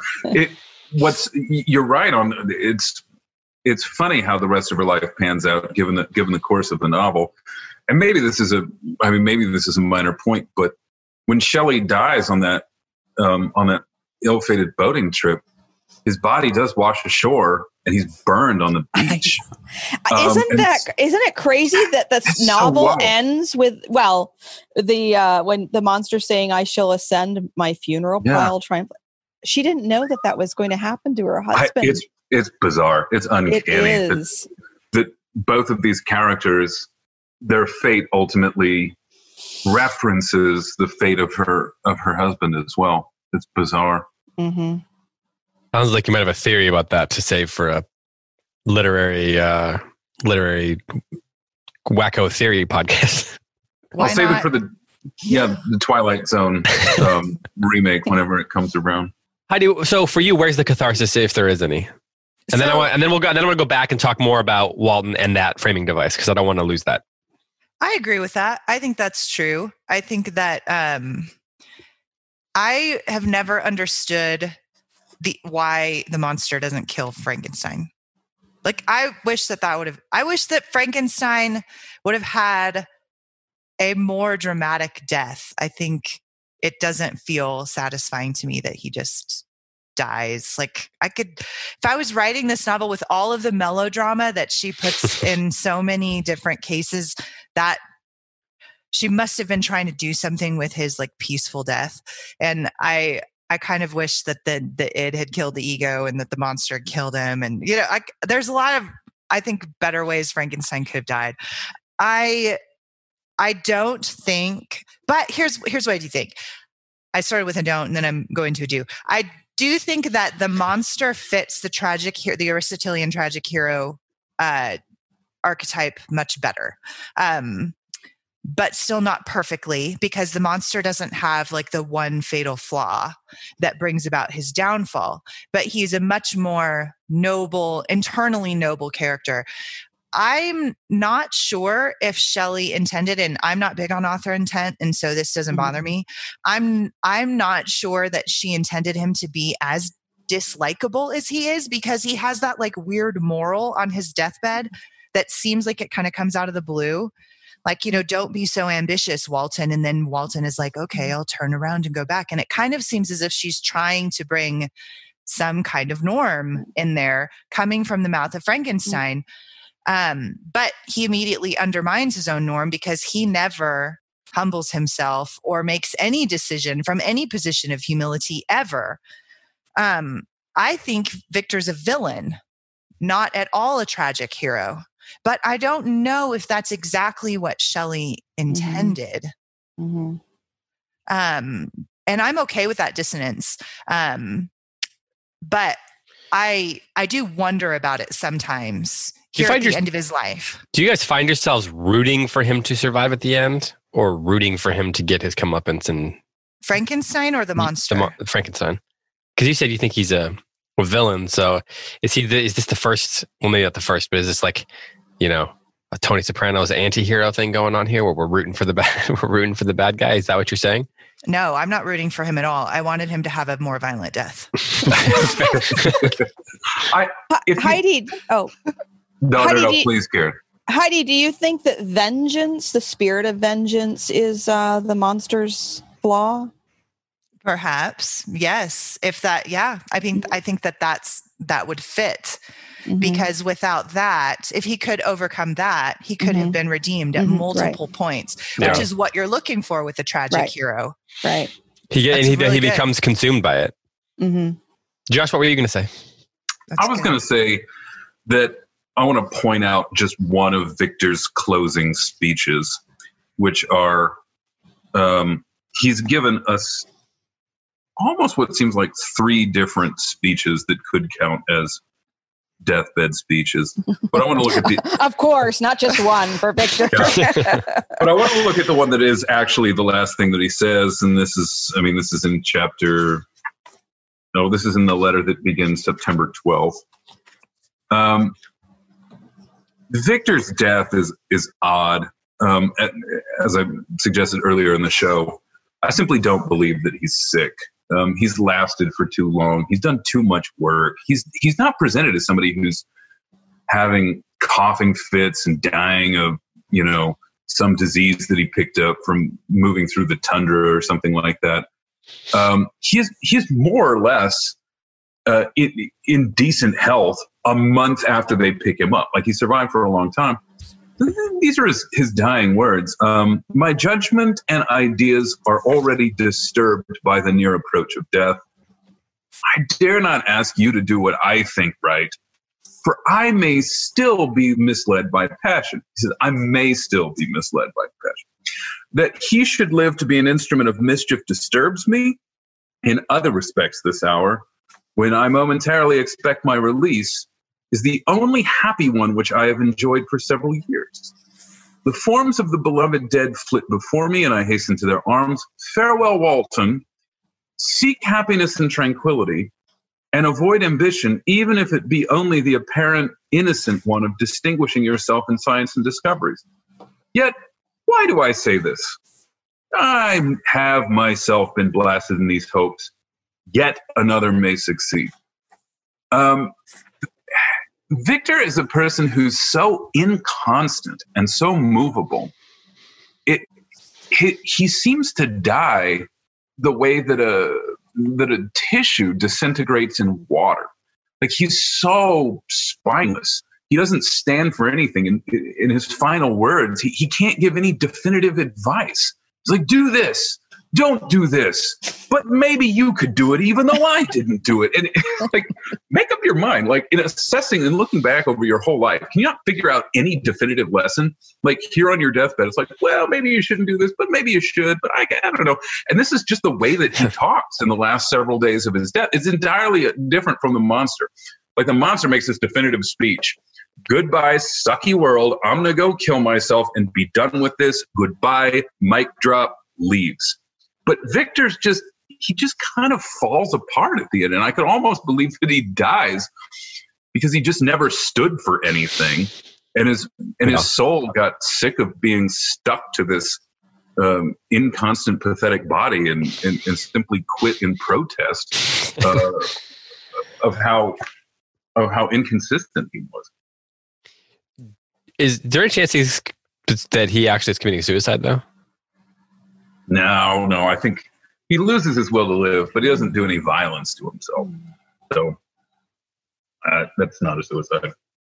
You're right on. It's funny how the rest of her life pans out given the course of the novel. and maybe this is a minor point, but when Shelley dies on that ill-fated boating trip, his body does wash ashore and he's burned on the beach. Isn't it crazy that the novel ends with, when the monster saying, "I shall ascend my funeral pile triumphant." She didn't know that was going to happen to her husband. It's bizarre. It's uncanny. It is. That both of these characters, their fate ultimately references the fate of her husband as well. It's bizarre. Mm-hmm. Sounds like you might have a theory about that to save for a literary wacko theory podcast. I'll save it for the Twilight Zone remake whenever it comes around. Heidi, so for you, where's the catharsis, if there is any? And then I want to go back and talk more about Walton and that framing device, because I don't want to lose that. I agree with that. I think that's true. I think that I have never understood why the monster doesn't kill Frankenstein. Like, I wish that Frankenstein would have had a more dramatic death. I think it doesn't feel satisfying to me that he just dies. Like, if I was writing this novel with all of the melodrama that she puts in so many different cases, that she must have been trying to do something with his like peaceful death. And I kind of wish that the id had killed the ego and that the monster had killed him. And, there's a lot of, I think, better ways Frankenstein could have died. I don't think, but here's what I do think. I started with a don't, and then I'm going to a do. I do think that the monster fits the Aristotelian tragic hero archetype much better. But still not perfectly, because the monster doesn't have like the one fatal flaw that brings about his downfall, but he's a much more internally noble character. I'm not sure if Shelley intended, and I'm not big on author intent, and so this doesn't bother me. I'm not sure that she intended him to be as dislikable as he is, because he has that like weird moral on his deathbed that seems like it kind of comes out of the blue. Like, don't be so ambitious, Walton. And then Walton is like, okay, I'll turn around and go back. And it kind of seems as if she's trying to bring some kind of norm in there coming from the mouth of Frankenstein. But he immediately undermines his own norm, because he never humbles himself or makes any decision from any position of humility ever. I think Victor's a villain, not at all a tragic hero. But I don't know if that's exactly what Shelley intended. Mm-hmm. And I'm okay with that dissonance. But I do wonder about it sometimes here at the end of his life. Do you guys find yourselves rooting for him to survive at the end, or rooting for him to get his comeuppance? And Frankenstein or the monster? Frankenstein. Because you said you think he's a villain. So is this the first? Well, maybe not the first, but is this like, a Tony Soprano's anti-hero thing going on here, where we're rooting for the bad guy? Is that what you're saying? No, I'm not rooting for him at all. I wanted him to have a more violent death. Heidi. Oh, no, please, Karen. Heidi, do you think that vengeance, the spirit of vengeance, is the monster's flaw? Perhaps, yes. I think that would fit. Mm-hmm. Because without that, if he could overcome that, he could have been redeemed at multiple points, which is what you're looking for with a tragic hero. Right. He becomes consumed by it. Mm-hmm. Josh, what were you going to say? I was going to say that I want to point out just one of Victor's closing speeches, which are he's given us almost what seems like 3 different speeches that could count as deathbed speeches, but I want to look at the of course not just one for Victor. But I want to look at the one that is actually the last thing that he says, and this is in this is in the letter that begins September 12th. Victor's death is odd. As I suggested earlier in the show, I simply don't believe that he's sick. He's lasted for too long. He's done too much work. He's not presented as somebody who's having coughing fits and dying of, some disease that he picked up from moving through the tundra or something like that. He's more or less in decent health a month after they pick him up. Like, he survived for a long time. These are his dying words. My judgment and ideas are already disturbed by the near approach of death. I dare not ask you to do what I think right, for I may still be misled by passion. He says, I may still be misled by passion. That he should live to be an instrument of mischief disturbs me in other respects this hour, when I momentarily expect my release, is the only happy one which I have enjoyed for several years. The forms of the beloved dead flit before me, and I hasten to their arms. Farewell, Walton. Seek happiness and tranquility, and avoid ambition, even if it be only the apparent innocent one of distinguishing yourself in science and discoveries. Yet, why do I say this? I have myself been blasted in these hopes. Yet another may succeed. Victor is a person who's so inconstant and so movable. He seems to die the way that a tissue disintegrates in water. Like, he's so spineless. He doesn't stand for anything. In his final words, he can't give any definitive advice. He's like, do this. Don't do this, but maybe you could do it even though I didn't do it. And like, make up your mind. Like, in assessing and looking back over your whole life, can you not figure out any definitive lesson? Like, here on your deathbed, it's like, well, maybe you shouldn't do this, but maybe you should, but I don't know. And this is just the way that he talks in the last several days of his death. It's entirely different from the monster. Like, the monster makes this definitive speech. Goodbye, sucky world. I'm going to go kill myself and be done with this. Goodbye, mic drop, leaves. But Victor's just kind of falls apart at the end. And I could almost believe that he dies because he just never stood for anything. And his soul got sick of being stuck to this inconstant, pathetic body and simply quit in protest of how inconsistent he was. Is there a chance that he actually is committing suicide, though? No. I think he loses his will to live, but he doesn't do any violence to himself. So that's not a suicide.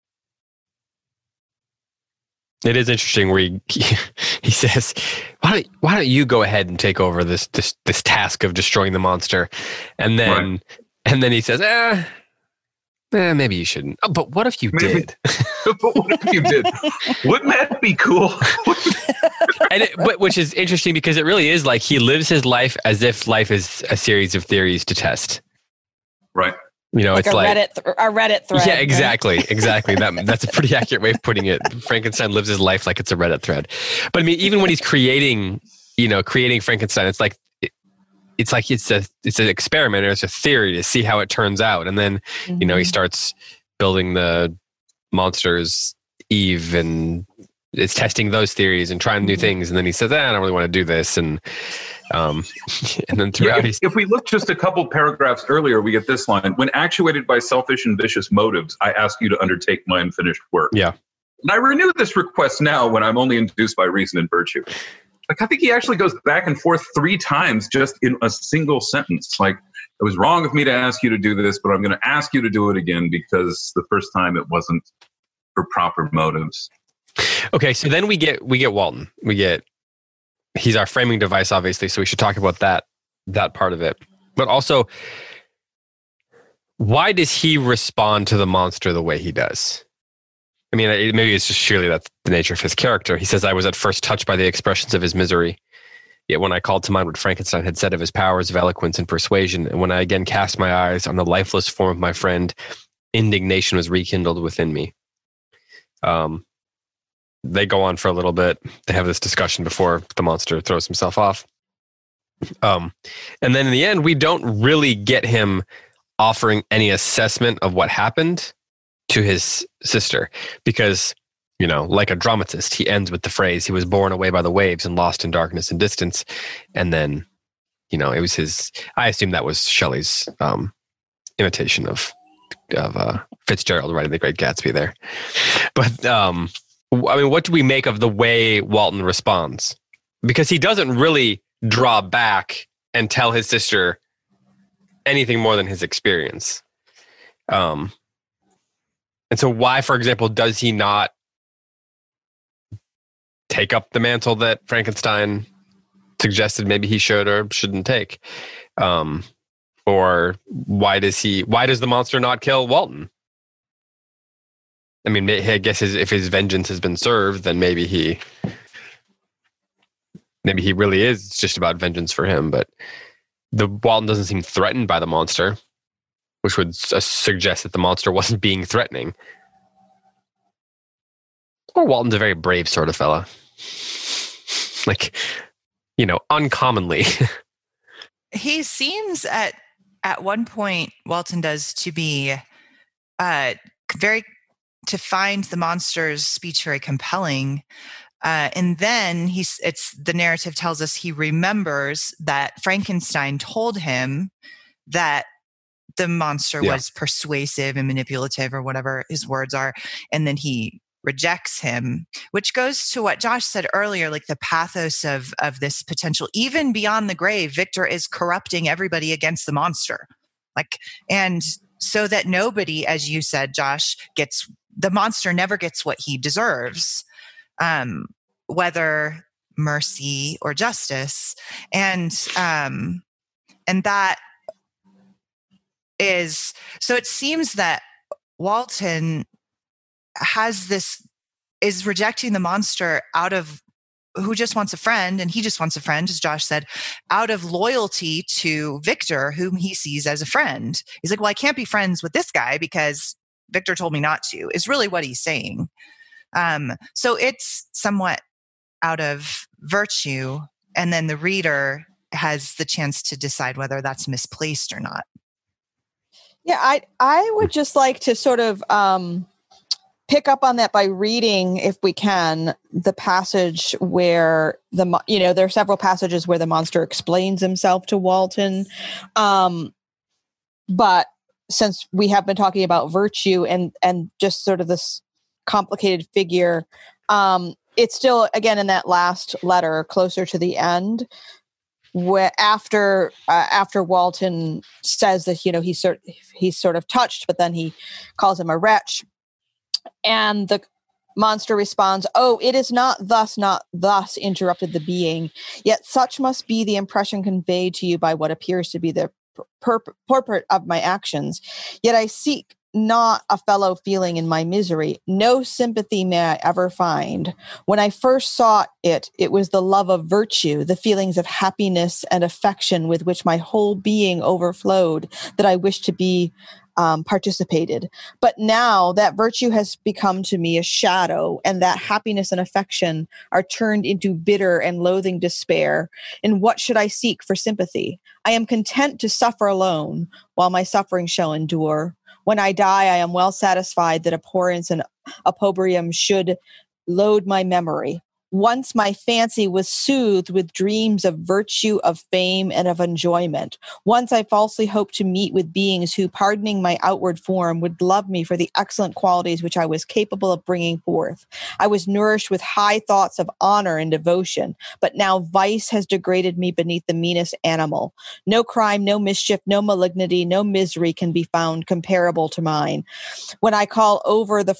It is interesting where he says, why don't you go ahead and take over this task of destroying the monster? And then he says, maybe you shouldn't. Oh, but what if you did? But what if you did? Wouldn't that be cool? Which is interesting because it really is like he lives his life as if life is a series of theories to test. Right. You know, like it's a Reddit thread. Yeah, exactly. That's a pretty accurate way of putting it. Frankenstein lives his life like it's a Reddit thread. But I mean, even when he's creating Frankenstein, it's like it's an experiment or it's a theory to see how it turns out. And then, he starts building the monsters, Eve, and is testing those theories and trying new things. And then he says, I don't really want to do this. And then throughout, if we look just a couple paragraphs earlier, we get this line: when actuated by selfish and vicious motives, I ask you to undertake my unfinished work. Yeah. And I renew this request now when I'm only induced by reason and virtue. Like, I think he actually goes back and forth 3 times just in a single sentence. Like, it was wrong of me to ask you to do this, but I'm going to ask you to do it again because the first time it wasn't for proper motives. Okay, so then we get Walton. He's our framing device, obviously, so we should talk about that part of it. But also, why does he respond to the monster the way he does? I mean, maybe it's just surely that's the nature of his character. He says, I was at first touched by the expressions of his misery. Yet when I called to mind what Frankenstein had said of his powers of eloquence and persuasion, and when I again cast my eyes on the lifeless form of my friend, indignation was rekindled within me. They go on for a little bit. They have this discussion before the monster throws himself off. And then in the end, we don't really get him offering any assessment of what happened to his sister because, like a dramatist, he ends with the phrase, he was borne away by the waves and lost in darkness and distance. And then, it was I assume that was Shelley's imitation of Fitzgerald writing The Great Gatsby there. But I mean, what do we make of the way Walton responds? Because he doesn't really draw back and tell his sister anything more than his experience. And so why, for example, does he not take up the mantle that Frankenstein suggested maybe he should or shouldn't take? Or why does the monster not kill Walton? I mean, I guess if his vengeance has been served, then maybe he really is just about vengeance for him. But the Walton doesn't seem threatened by the monster, which would suggest that the monster wasn't being threatening. Or Walton's a very brave sort of fella. Like, uncommonly. He seems at one point, Walton does, to be to find the monster's speech very compelling. And then the narrative tells us he remembers that Frankenstein told him that the monster was persuasive and manipulative, or whatever his words are. And then he rejects him, which goes to what Josh said earlier, like the pathos of this potential, even beyond the grave. Victor is corrupting everybody against the monster. And so that nobody, as you said, Josh, the monster never gets what he deserves, whether mercy or justice. And that is, so it seems that Walton is rejecting the monster out of, who just wants a friend, and he just wants a friend, as Josh said, out of loyalty to Victor, whom he sees as a friend. He's like, well, I can't be friends with this guy because Victor told me not to, is really what he's saying. So it's somewhat out of virtue, and then the reader has the chance to decide whether that's misplaced or not. Yeah, I would just like to sort of pick up on that by reading, if we can, the passage where there are several passages where the monster explains himself to Walton. But since we have been talking about virtue and just sort of this complicated figure, it's still, again, in that last letter, closer to the end, where after Walton says that, he's sort of touched, but then he calls him a wretch. And the monster responds, "Oh, it is not thus, interrupted the being. Yet such must be the impression conveyed to you by what appears to be the purport of my actions. Yet I seek not a fellow feeling in my misery. No sympathy may I ever find. When I first sought it, it was the love of virtue, the feelings of happiness and affection with which my whole being overflowed, that I wished to be participated. But now that virtue has become to me a shadow, and that happiness and affection are turned into bitter and loathing despair. And what should I seek for sympathy? I am content to suffer alone, while my suffering shall endure. When I die, I am well satisfied that abhorrence and opprobrium should load my memory. Once my fancy was soothed with dreams of virtue, of fame, and of enjoyment. Once I falsely hoped to meet with beings who, pardoning my outward form, would love me for the excellent qualities which I was capable of bringing forth. I was nourished with high thoughts of honor and devotion, but now vice has degraded me beneath the meanest animal. No crime, no mischief, no malignity, no misery can be found comparable to mine. When I call over the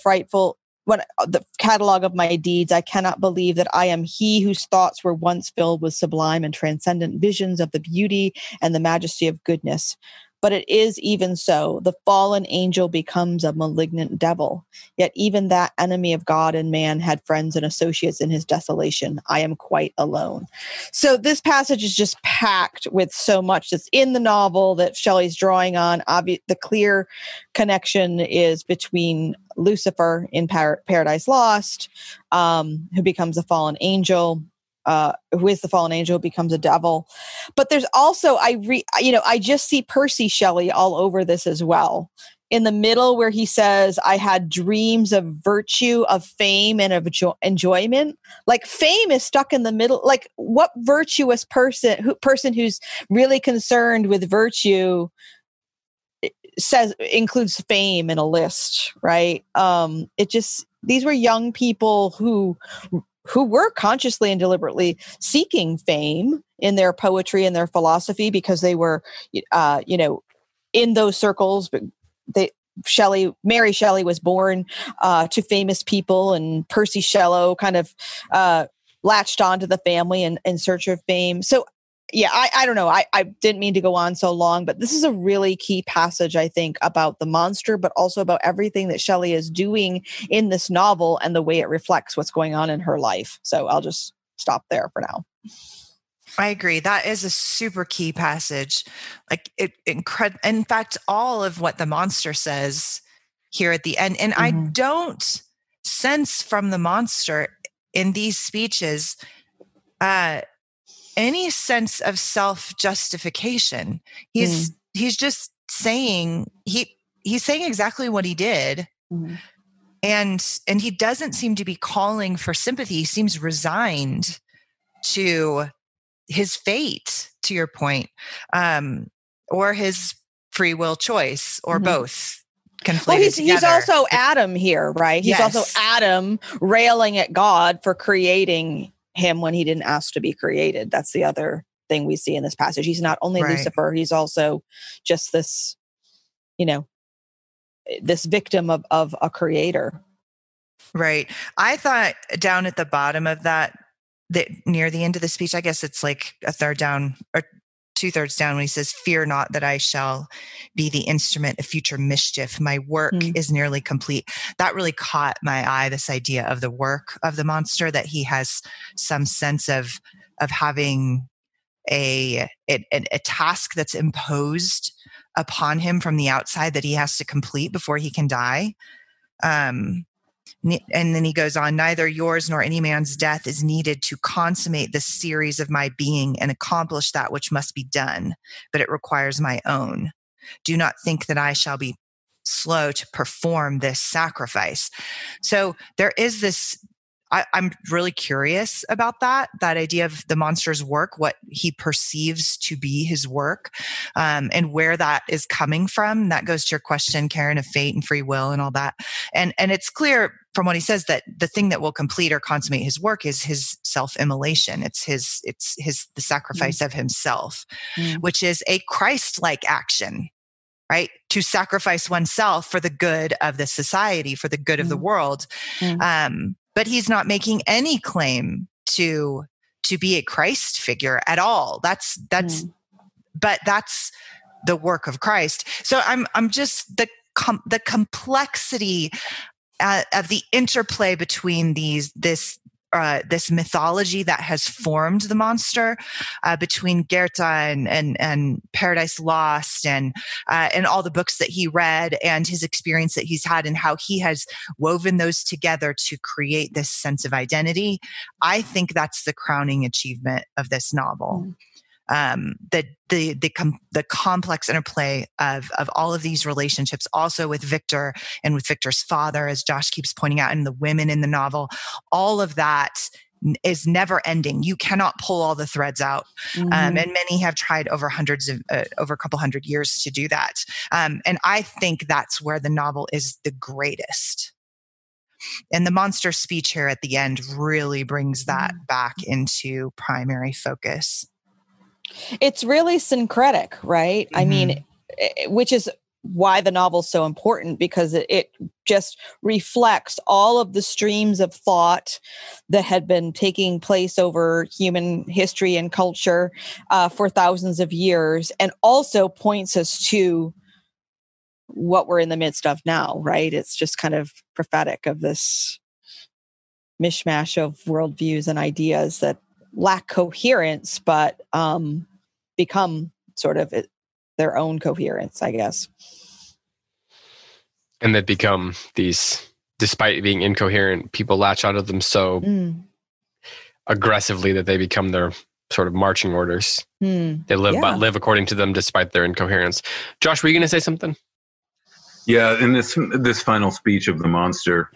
catalog of my deeds, I cannot believe that I am he whose thoughts were once filled with sublime and transcendent visions of the beauty and the majesty of goodness. But it is even so. The fallen angel becomes a malignant devil. Yet even that enemy of God and man had friends and associates in his desolation. I am quite alone. So this passage is just packed with so much that's in the novel that Shelley's drawing on. The clear connection is between Lucifer in Paradise Lost, who becomes a fallen angel, who is the fallen angel, becomes a devil. But there's also, I just see Percy Shelley all over this as well. In the middle where he says, I had dreams of virtue, of fame, and of enjoyment. Like, fame is stuck in the middle. Like, what virtuous person who's really concerned with virtue includes fame in a list, right? these were young people who were consciously and deliberately seeking fame in their poetry and their philosophy because they were, in those circles. But Mary Shelley was born to famous people, and Percy Shelley kind of latched onto the family in search of fame. So, yeah, I don't know. I didn't mean to go on so long, but this is a really key passage, I think, about the monster, but also about everything that Shelley is doing in this novel and the way it reflects what's going on in her life. So I'll just stop there for now. I agree. That is a super key passage. Like in fact, all of what the monster says here at the end. And I don't sense from the monster in these speeches any sense of self-justification. He's just saying he's saying exactly what he did. And he doesn't seem to be calling for sympathy. He seems resigned to his fate, to your point, or his free will choice, or both. Well, he's also Adam here, right? He's also Adam railing at God for creating him when he didn't ask to be created. That's the other thing we see in this passage. He's not only Lucifer, he's also just this, this victim of a creator. Right. I thought down at the bottom of that near the end of the speech, I guess it's like a third down or 2/3 down, when he says, "Fear not that I shall be the instrument of future mischief. My work is nearly complete." That really caught my eye, this idea of the work of the monster, that he has some sense of having a task that's imposed upon him from the outside that he has to complete before he can die. And then he goes on, "Neither yours nor any man's death is needed to consummate the series of my being and accomplish that which must be done, but it requires my own. Do not think that I shall be slow to perform this sacrifice." So there is this, I'm really curious about that idea of the monster's work, what he perceives to be his work, and where that is coming from. That goes to your question, Karen, of fate and free will and all that. And it's clear from what he says that the thing that will complete or consummate his work is his self-immolation. It's the sacrifice of himself, which is a Christ-like action, right? To sacrifice oneself for the good of the society, for the good of the world. But he's not making any claim to be a Christ figure at all. But that's the work of Christ. So I'm just the complexity of the interplay between this mythology that has formed the monster, between Goethe and Paradise Lost and all the books that he read and his experience that he's had, and how he has woven those together to create this sense of identity. I think that's the crowning achievement of this novel. The complex interplay of all of these relationships, also with Victor and with Victor's father, as Josh keeps pointing out, and the women in the novel, all of that is never ending. You cannot pull all the threads out. And many have tried over a couple hundred years to do that. And I think that's where the novel is the greatest. And the monster speech here at the end really brings that back into primary focus. It's really syncretic, right? I mean, which is why the novel's so important, because it just reflects all of the streams of thought that had been taking place over human history and culture for thousands of years, and also points us to what we're in the midst of now, right? It's just kind of prophetic of this mishmash of worldviews and ideas that lack coherence, but become sort of their own coherence, I guess. And that become these, despite being incoherent, people latch onto them so aggressively that they become their sort of marching orders. They live according to them despite their incoherence. Josh, were you going to say something? Yeah, in this final speech of the monster,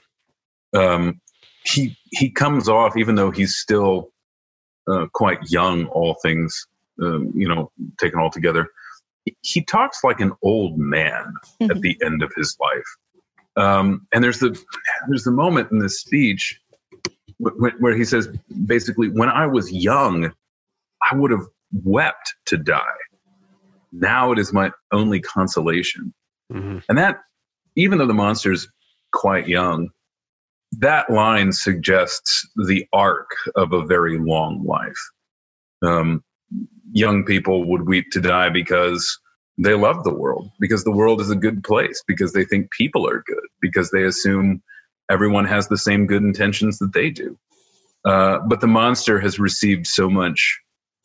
he comes off, even though he's still quite young, all things taken all together, he talks like an old man at the end of his life. And there's the moment in this speech where he says, basically, when I was young, I would have wept to die. Now it is my only consolation. Mm-hmm. And that, even though the monster's quite young, that line suggests the arc of a very long life. Young people would weep to die because they love the world, because the world is a good place, because they think people are good, because they assume everyone has the same good intentions that they do. But the monster has received so much.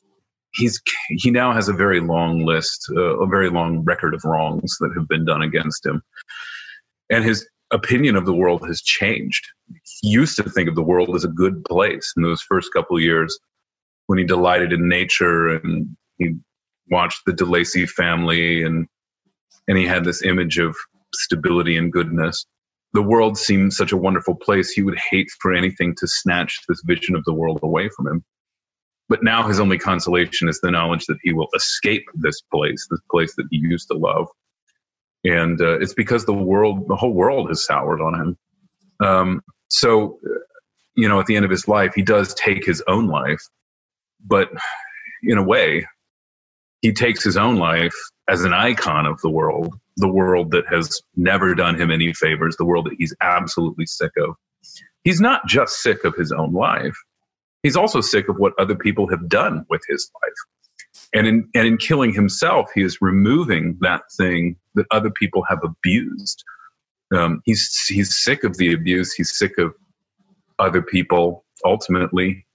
He now has a very long list, a very long record of wrongs that have been done against him. And his opinion of the world has changed. He used to think of the world as a good place in those first couple of years when he delighted in nature and he watched the DeLacy family and he had this image of stability and goodness. The world seemed such a wonderful place. He would hate for anything to snatch this vision of the world away from him. But now his only consolation is the knowledge that he will escape this place that he used to love. And it's because the whole world has soured on him. So, at the end of his life, he does take his own life. But in a way, he takes his own life as an icon of the world that has never done him any favors, the world that he's absolutely sick of. He's not just sick of his own life. He's also sick of what other people have done with his life. And in killing himself, he is removing that thing that other people have abused. He's sick of the abuse. He's sick of other people. Ultimately,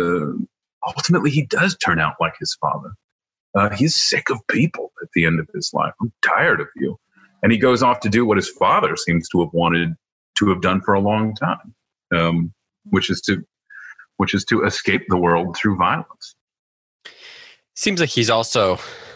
he does turn out like his father. He's sick of people at the end of his life. I'm tired of you. And he goes off to do what his father seems to have wanted to have done for a long time, which is to escape the world through violence. Seems like he's also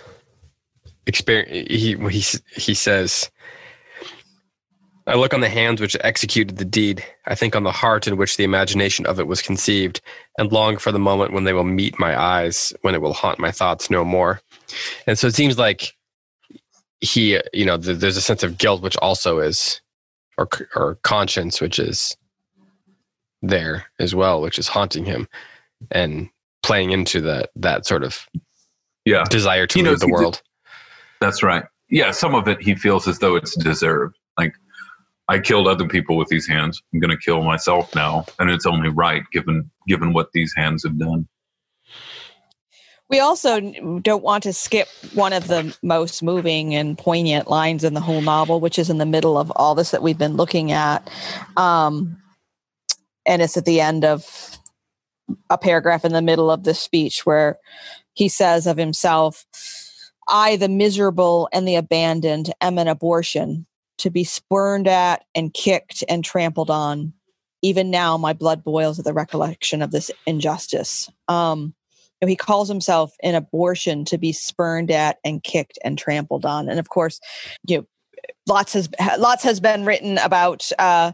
he says, I look on the hands which executed the deed. I think on the heart in which the imagination of it was conceived, and long for the moment when they will meet my eyes, when it will haunt my thoughts no more. And so it seems like he, there's a sense of guilt, which also is, or conscience, which is there as well, which is haunting him and playing into that sort of desire to leave the world. That's right. Yeah, some of it he feels as though it's deserved. Like, I killed other people with these hands. I'm going to kill myself now, and it's only right given what these hands have done. We also don't want to skip one of the most moving and poignant lines in the whole novel, which is in the middle of all this that we've been looking at. And it's at the end of a paragraph in the middle of the speech where he says of himself, I, the miserable and the abandoned, am an abortion, to be spurned at and kicked and trampled on. Even now, my blood boils at the recollection of this injustice. He calls himself an abortion to be spurned at and kicked and trampled on. And of course, lots has been written about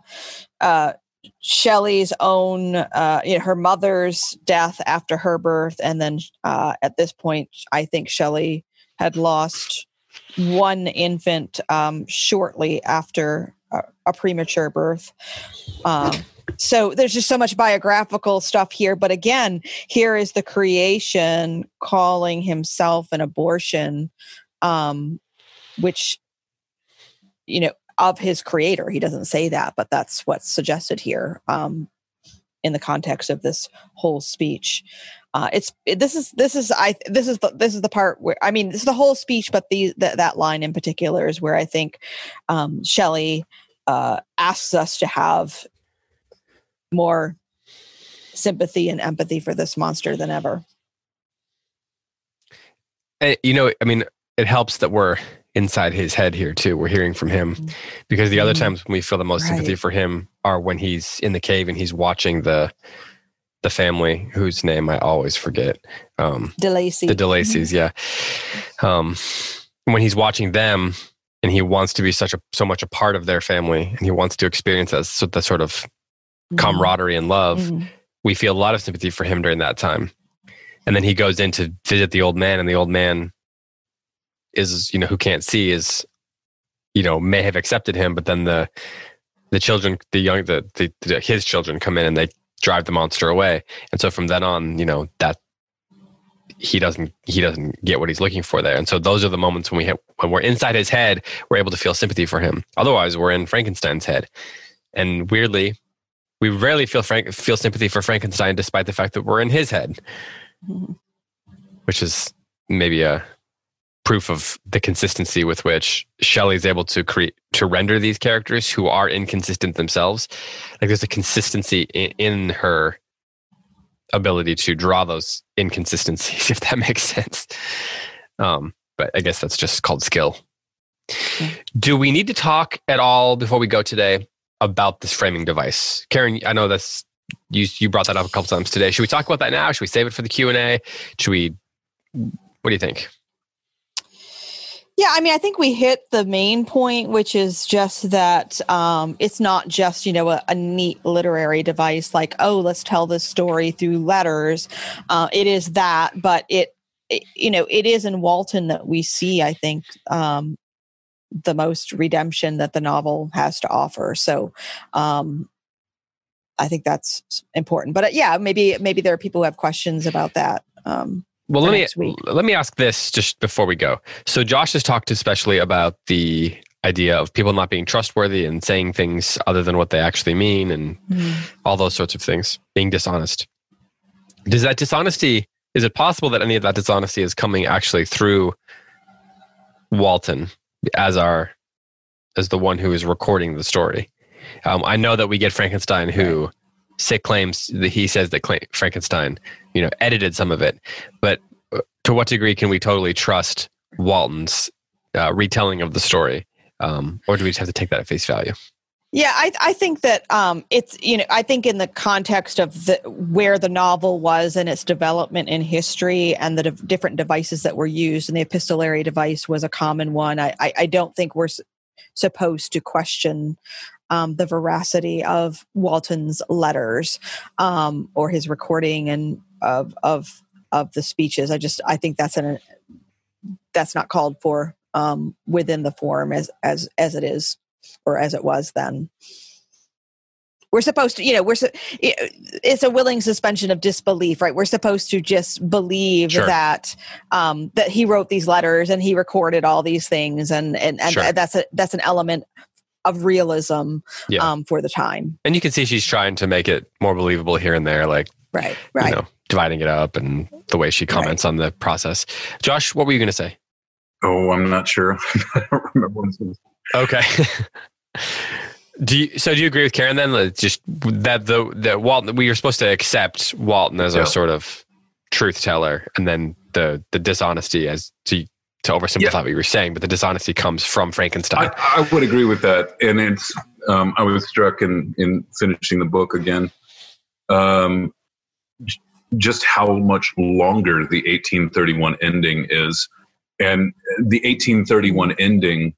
Shelley's own, her mother's death after her birth. And then at this point, I think Shelley had lost one infant shortly after a premature birth. So there's just so much biographical stuff here. But again, here is the creation calling himself an abortion, which, of his creator. He doesn't say that, but that's what's suggested here in the context of this whole speech. This is the part where, this is the whole speech, but that line in particular is where I think Shelley asks us to have more sympathy and empathy for this monster than ever. It helps that we're inside his head here too. We're hearing from him, because the other times when we feel the most sympathy for him are when he's in the cave and he's watching the family whose name I always forget. DeLacy. The DeLacy's, yeah. When he's watching them and he wants to be so much a part of their family, and he wants to experience that sort of camaraderie and love, we feel a lot of sympathy for him during that time. And then he goes in to visit the old man, and the old man is, who can't see, is, may have accepted him, but then the the children, his children come in and they drive the monster away. And so from then on, that he doesn't get what he's looking for there. And so those are the moments when we're inside his head, we're able to feel sympathy for him. Otherwise, we're in Frankenstein's head. And weirdly, we rarely feel sympathy for Frankenstein, despite the fact that we're in his head, which is maybe a proof of the consistency with which Shelley's able to render these characters who are inconsistent themselves. Like there's a consistency in her ability to draw those inconsistencies, if that makes sense. But I guess that's just called skill. Okay. Do we need to talk at all before we go today about this framing device? Karen, I know that's you brought that up a couple times today. Should we talk about that now? Should we save it for the Q&A? What do you think? Yeah, I mean, I think we hit the main point, which is just that it's not just, a neat literary device like, oh, let's tell this story through letters. It is that, but it is in Walton that we see, I think, the most redemption that the novel has to offer. So I think that's important. But maybe there are people who have questions about that. Well, let me ask this just before we go. So Josh has talked especially about the idea of people not being trustworthy and saying things other than what they actually mean and all those sorts of things, being dishonest. Is it possible that any of that dishonesty is coming actually through Walton as the one who is recording the story? I know that we get Frankenstein who claims that he says that Frankenstein, edited some of it, but to what degree can we totally trust Walton's retelling of the story, or do we just have to take that at face value? Yeah, I think that it's I think in the context of where the novel was and its development in history and the different devices that were used, and the epistolary device was a common one. I don't think we're supposed to question the veracity of Walton's letters or his recording and of the speeches. I think that's not called for within the form as it is or as it was then. We're supposed to, it's a willing suspension of disbelief, right? We're supposed to just believe that he wrote these letters and he recorded all these things, and that's an element of realism for the time. And you can see she's trying to make it more believable here and there, like right. Dividing it up and the way she comments on the process. Josh, what were you going to say? Oh, I'm not sure. I don't remember what it was. Okay. Do you agree with Karen then? Just that Walton, we were supposed to accept Walton as a sort of truth teller, and then the dishonesty as to oversimplify what you were saying, but the dishonesty comes from Frankenstein. I would agree with that, and it's I was struck in finishing the book again, just how much longer the 1831 ending is, and the 1831 ending,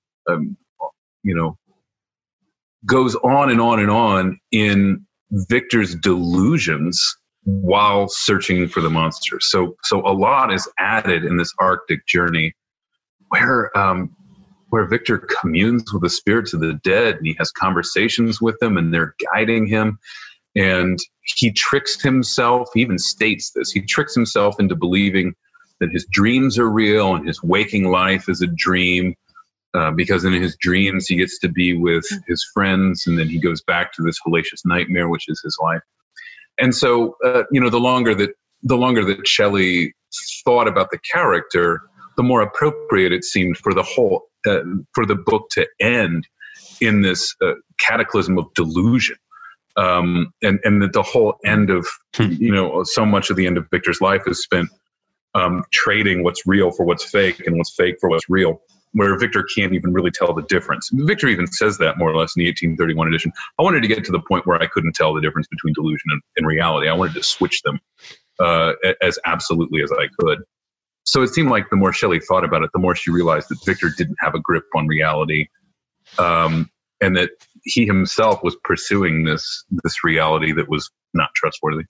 goes on and on and on in Victor's delusions while searching for the monster. So a lot is added in this Arctic journey, where Victor communes with the spirits of the dead, and he has conversations with them, and they're guiding him. And he tricks himself, he even states this, he tricks himself into believing that his dreams are real and his waking life is a dream, because in his dreams he gets to be with his friends, and then he goes back to this hellacious nightmare, which is his life. And so, the longer that Shelley thought about the character, the more appropriate it seemed for for the book to end in this cataclysm of delusion. And that the whole end of, so much of the end of Victor's life is spent trading what's real for what's fake and what's fake for what's real, where Victor can't even really tell the difference. Victor even says that more or less in the 1831 edition. I wanted to get to the point where I couldn't tell the difference between delusion and reality. I wanted to switch them as absolutely as I could. So it seemed like the more Shelley thought about it, the more she realized that Victor didn't have a grip on reality, and that he himself was pursuing this reality that was not trustworthy.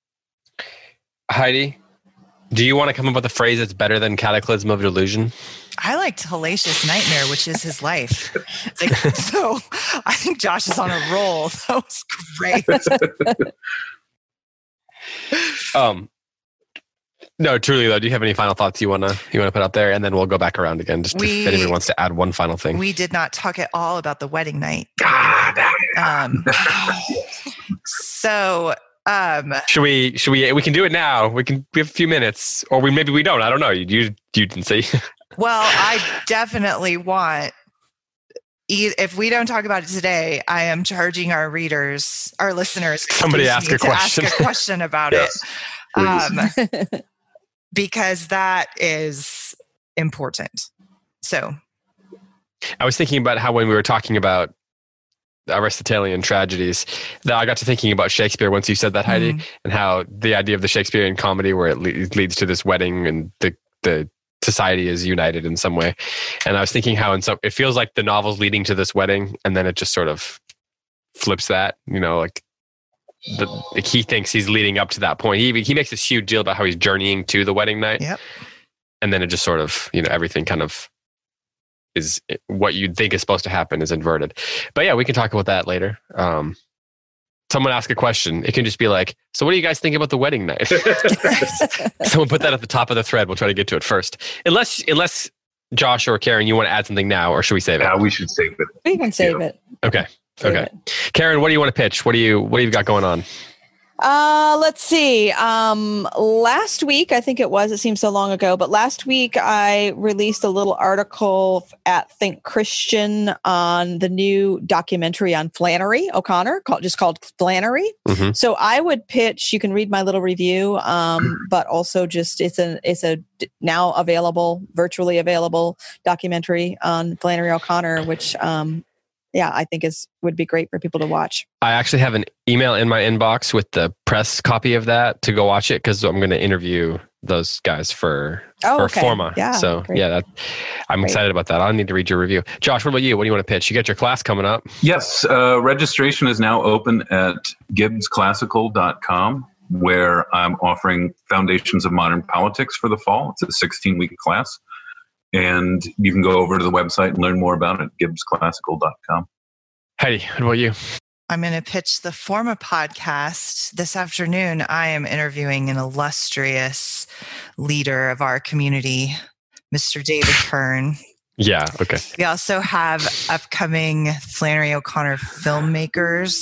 Heidi, do you want to come up with a phrase that's better than cataclysm of delusion? I liked Hellacious Nightmare, which is his life. So I think Josh is on a roll. That was great. No, truly though, do you have any final thoughts you wanna put out there, and then we'll go back around again if anyone wants to add one final thing. We did not talk at all about the wedding night. So should we can do it now. We have a few minutes, or maybe we don't. I don't know. You didn't say. Well, I definitely want. If we don't talk about it today, I am charging our listeners, somebody ask a question about it. Because that is important. So I was thinking about how when we were talking about Aristotelian tragedies, that I got to thinking about Shakespeare once you said that, Heidi, and how the idea of the Shakespearean comedy where it leads to this wedding and the society is united in some way. And I was thinking how it feels like the novel's leading to this wedding, and then it just sort of flips that, he thinks he's leading up to that point. He makes this huge deal about how he's journeying to the wedding night. Yep. And then it just sort of, everything kind of is what you'd think is supposed to happen is inverted. But yeah, we can talk about that later. Someone ask a question. It can just be like, so what do you guys think about the wedding night? Someone put that at the top of the thread. We'll try to get to it first. Unless Josh or Karen, you want to add something now, or should we save it? Yeah, we should save it. We can save it. Okay. Karen, what do you want to pitch? What do you got going on? Let's see. Last week, I think it seems so long ago, but last week I released a little article at Think Christian on the new documentary on Flannery O'Connor called Flannery. Mm-hmm. So I would pitch, you can read my little review, but also just it's a now virtually available documentary on Flannery O'Connor, which I think would be great for people to watch. I actually have an email in my inbox with the press copy of that to go watch it, because I'm going to interview those guys for Forma. Yeah, so great. I'm excited about that. I'll need to read your review. Josh, what about you? What do you want to pitch? You got your class coming up. Yes, registration is now open at gibbsclassical.com, where I'm offering Foundations of Modern Politics for the fall. It's a 16-week class. And you can go over to the website and learn more about it, gibbsclassical.com. Heidi, what about you? I'm going to pitch the Forma podcast. This afternoon, I am interviewing an illustrious leader of our community, Mr. David Kern. Yeah, okay. We also have upcoming Flannery O'Connor filmmakers.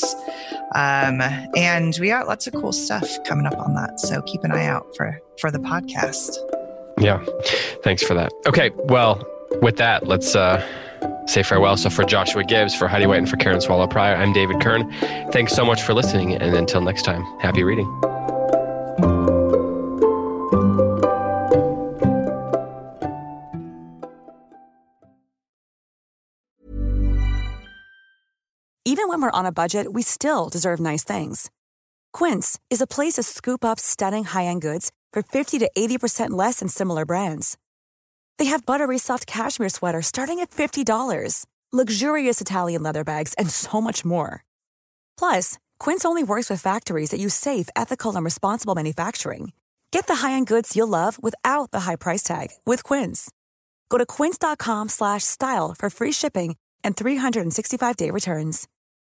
And we got lots of cool stuff coming up on that. So keep an eye out for the podcast. Yeah, thanks for that. Okay, well, with that, let's say farewell. So for Joshua Gibbs, for Heidi White, and for Karen Swallow Pryor, I'm David Kern. Thanks so much for listening, and until next time, happy reading. Even when we're on a budget, we still deserve nice things. Quince is a place to scoop up stunning high-end goods for 50 to 80% less than similar brands. They have buttery soft cashmere sweaters starting at $50, luxurious Italian leather bags, and so much more. Plus, Quince only works with factories that use safe, ethical, and responsible manufacturing. Get the high-end goods you'll love without the high price tag with Quince. Go to quince.com/style for free shipping and 365-day returns.